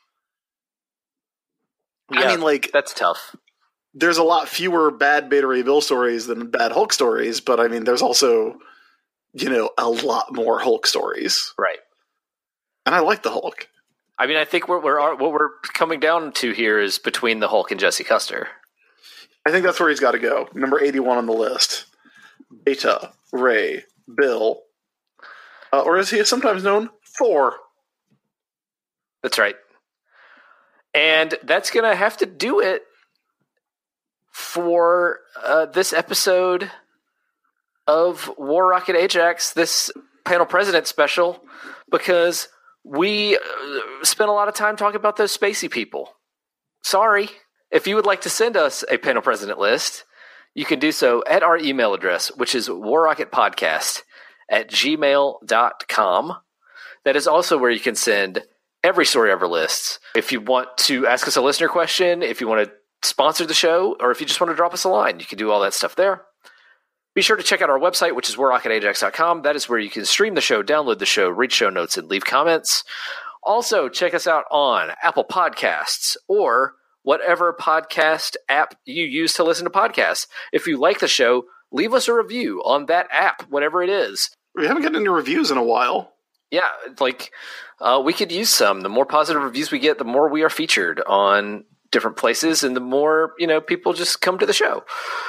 Yeah, I mean, like, that's tough. There's a lot fewer bad Beta Ray Bill stories than bad Hulk stories, but I mean, there's also, you know, a lot more Hulk stories. Right. And I like the Hulk. I mean, I think what we're what we're coming down to here is between the Hulk and Jesse Custer. I think that's where he's got to go. Number eighty-one on the list. Beta Ray Bill. Uh, or as he is sometimes known, Thor. That's right. And that's going to have to do it for uh, this episode of War Rocket Ajax, this Panel President special, because we uh, spent a lot of time talking about those spacey people. Sorry. If you would like to send us a Panel President list, you can do so at our email address, which is warrocketpodcast at gmail dot com. That is also where you can send every story ever lists. If you want to ask us a listener question, if you want to sponsor the show, or if you just want to drop us a line, you can do all that stuff there. Be sure to check out our website, which is war rocket ajax dot com. That is where you can stream the show, download the show, read show notes, and leave comments. Also, check us out on Apple Podcasts or whatever podcast app you use to listen to podcasts. If you like the show, leave us a review on that app, whatever it is. We haven't gotten any reviews in a while. Yeah, like, uh, we could use some. The more positive reviews we get, the more we are featured on different places, and the more, you know, people just come to the show.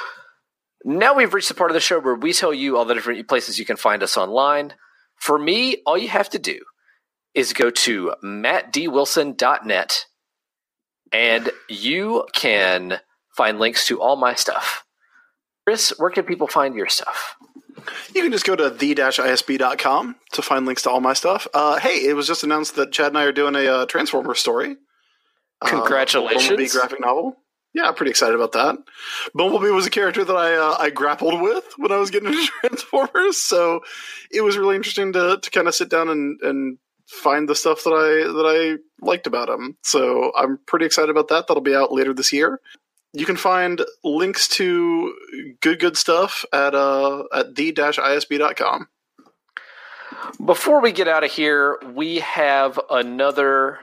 Now we've reached the part of the show where we tell you all the different places you can find us online. For me, all you have to do is go to matt d wilson dot net, and you can find links to all my stuff. Chris, where can people find your stuff? You can just go to the dash I S B dot com to find links to all my stuff. Uh, hey, it was just announced that Chad and I are doing a uh, Transformers story. Congratulations. Uh, Bumblebee graphic novel. Yeah, I'm pretty excited about that. Bumblebee was a character that I uh, I grappled with when I was getting into Transformers, so it was really interesting to to kind of sit down and, and find the stuff that I that I liked about him. So I'm pretty excited about that. That'll be out later this year. You can find links to good, good stuff at uh, at the dash I S B dot com. Before we get out of here, we have another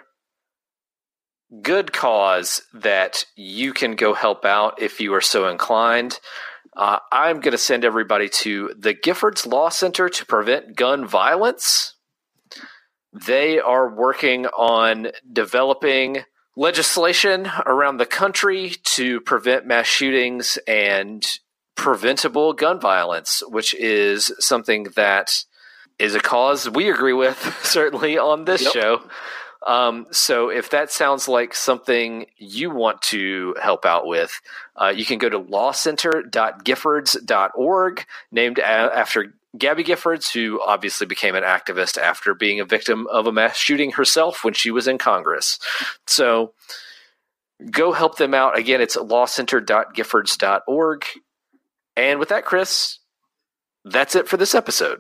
good cause that you can go help out if you are so inclined. Uh, I'm going to send everybody to the Giffords Law Center to Prevent Gun Violence. They are working on developing legislation around the country to prevent mass shootings and preventable gun violence, which is something that is a cause we agree with, certainly on this yep. show. Um, so if that sounds like something you want to help out with, uh, you can go to law center dot giffords dot org, named a- after Gabby Giffords, who obviously became an activist after being a victim of a mass shooting herself when she was in Congress. So go help them out. Again, it's law center dot giffords dot org. And with that, Chris, that's it for this episode.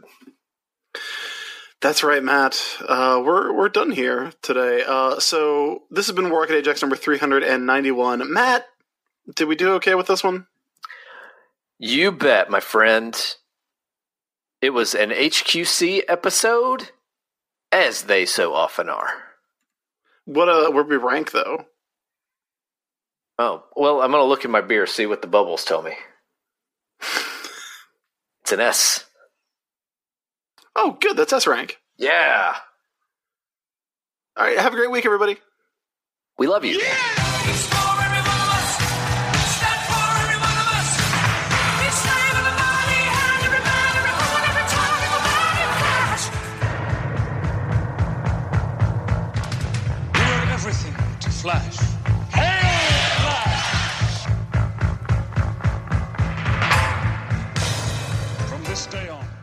That's right, Matt. Uh, we're we're done here today. Uh, so this has been War Rocket Ajax number three hundred ninety-one. Matt, did we do okay with this one? You bet, my friend. It was an H Q C episode, as they so often are. What uh, where we rank, though? Oh, well, I'm going to look in my beer, see what the bubbles tell me. It's an S. Oh, good. That's S rank. Yeah. All right. Have a great week, everybody. We love you. Everything to Flash. Hail Flash! From this day on.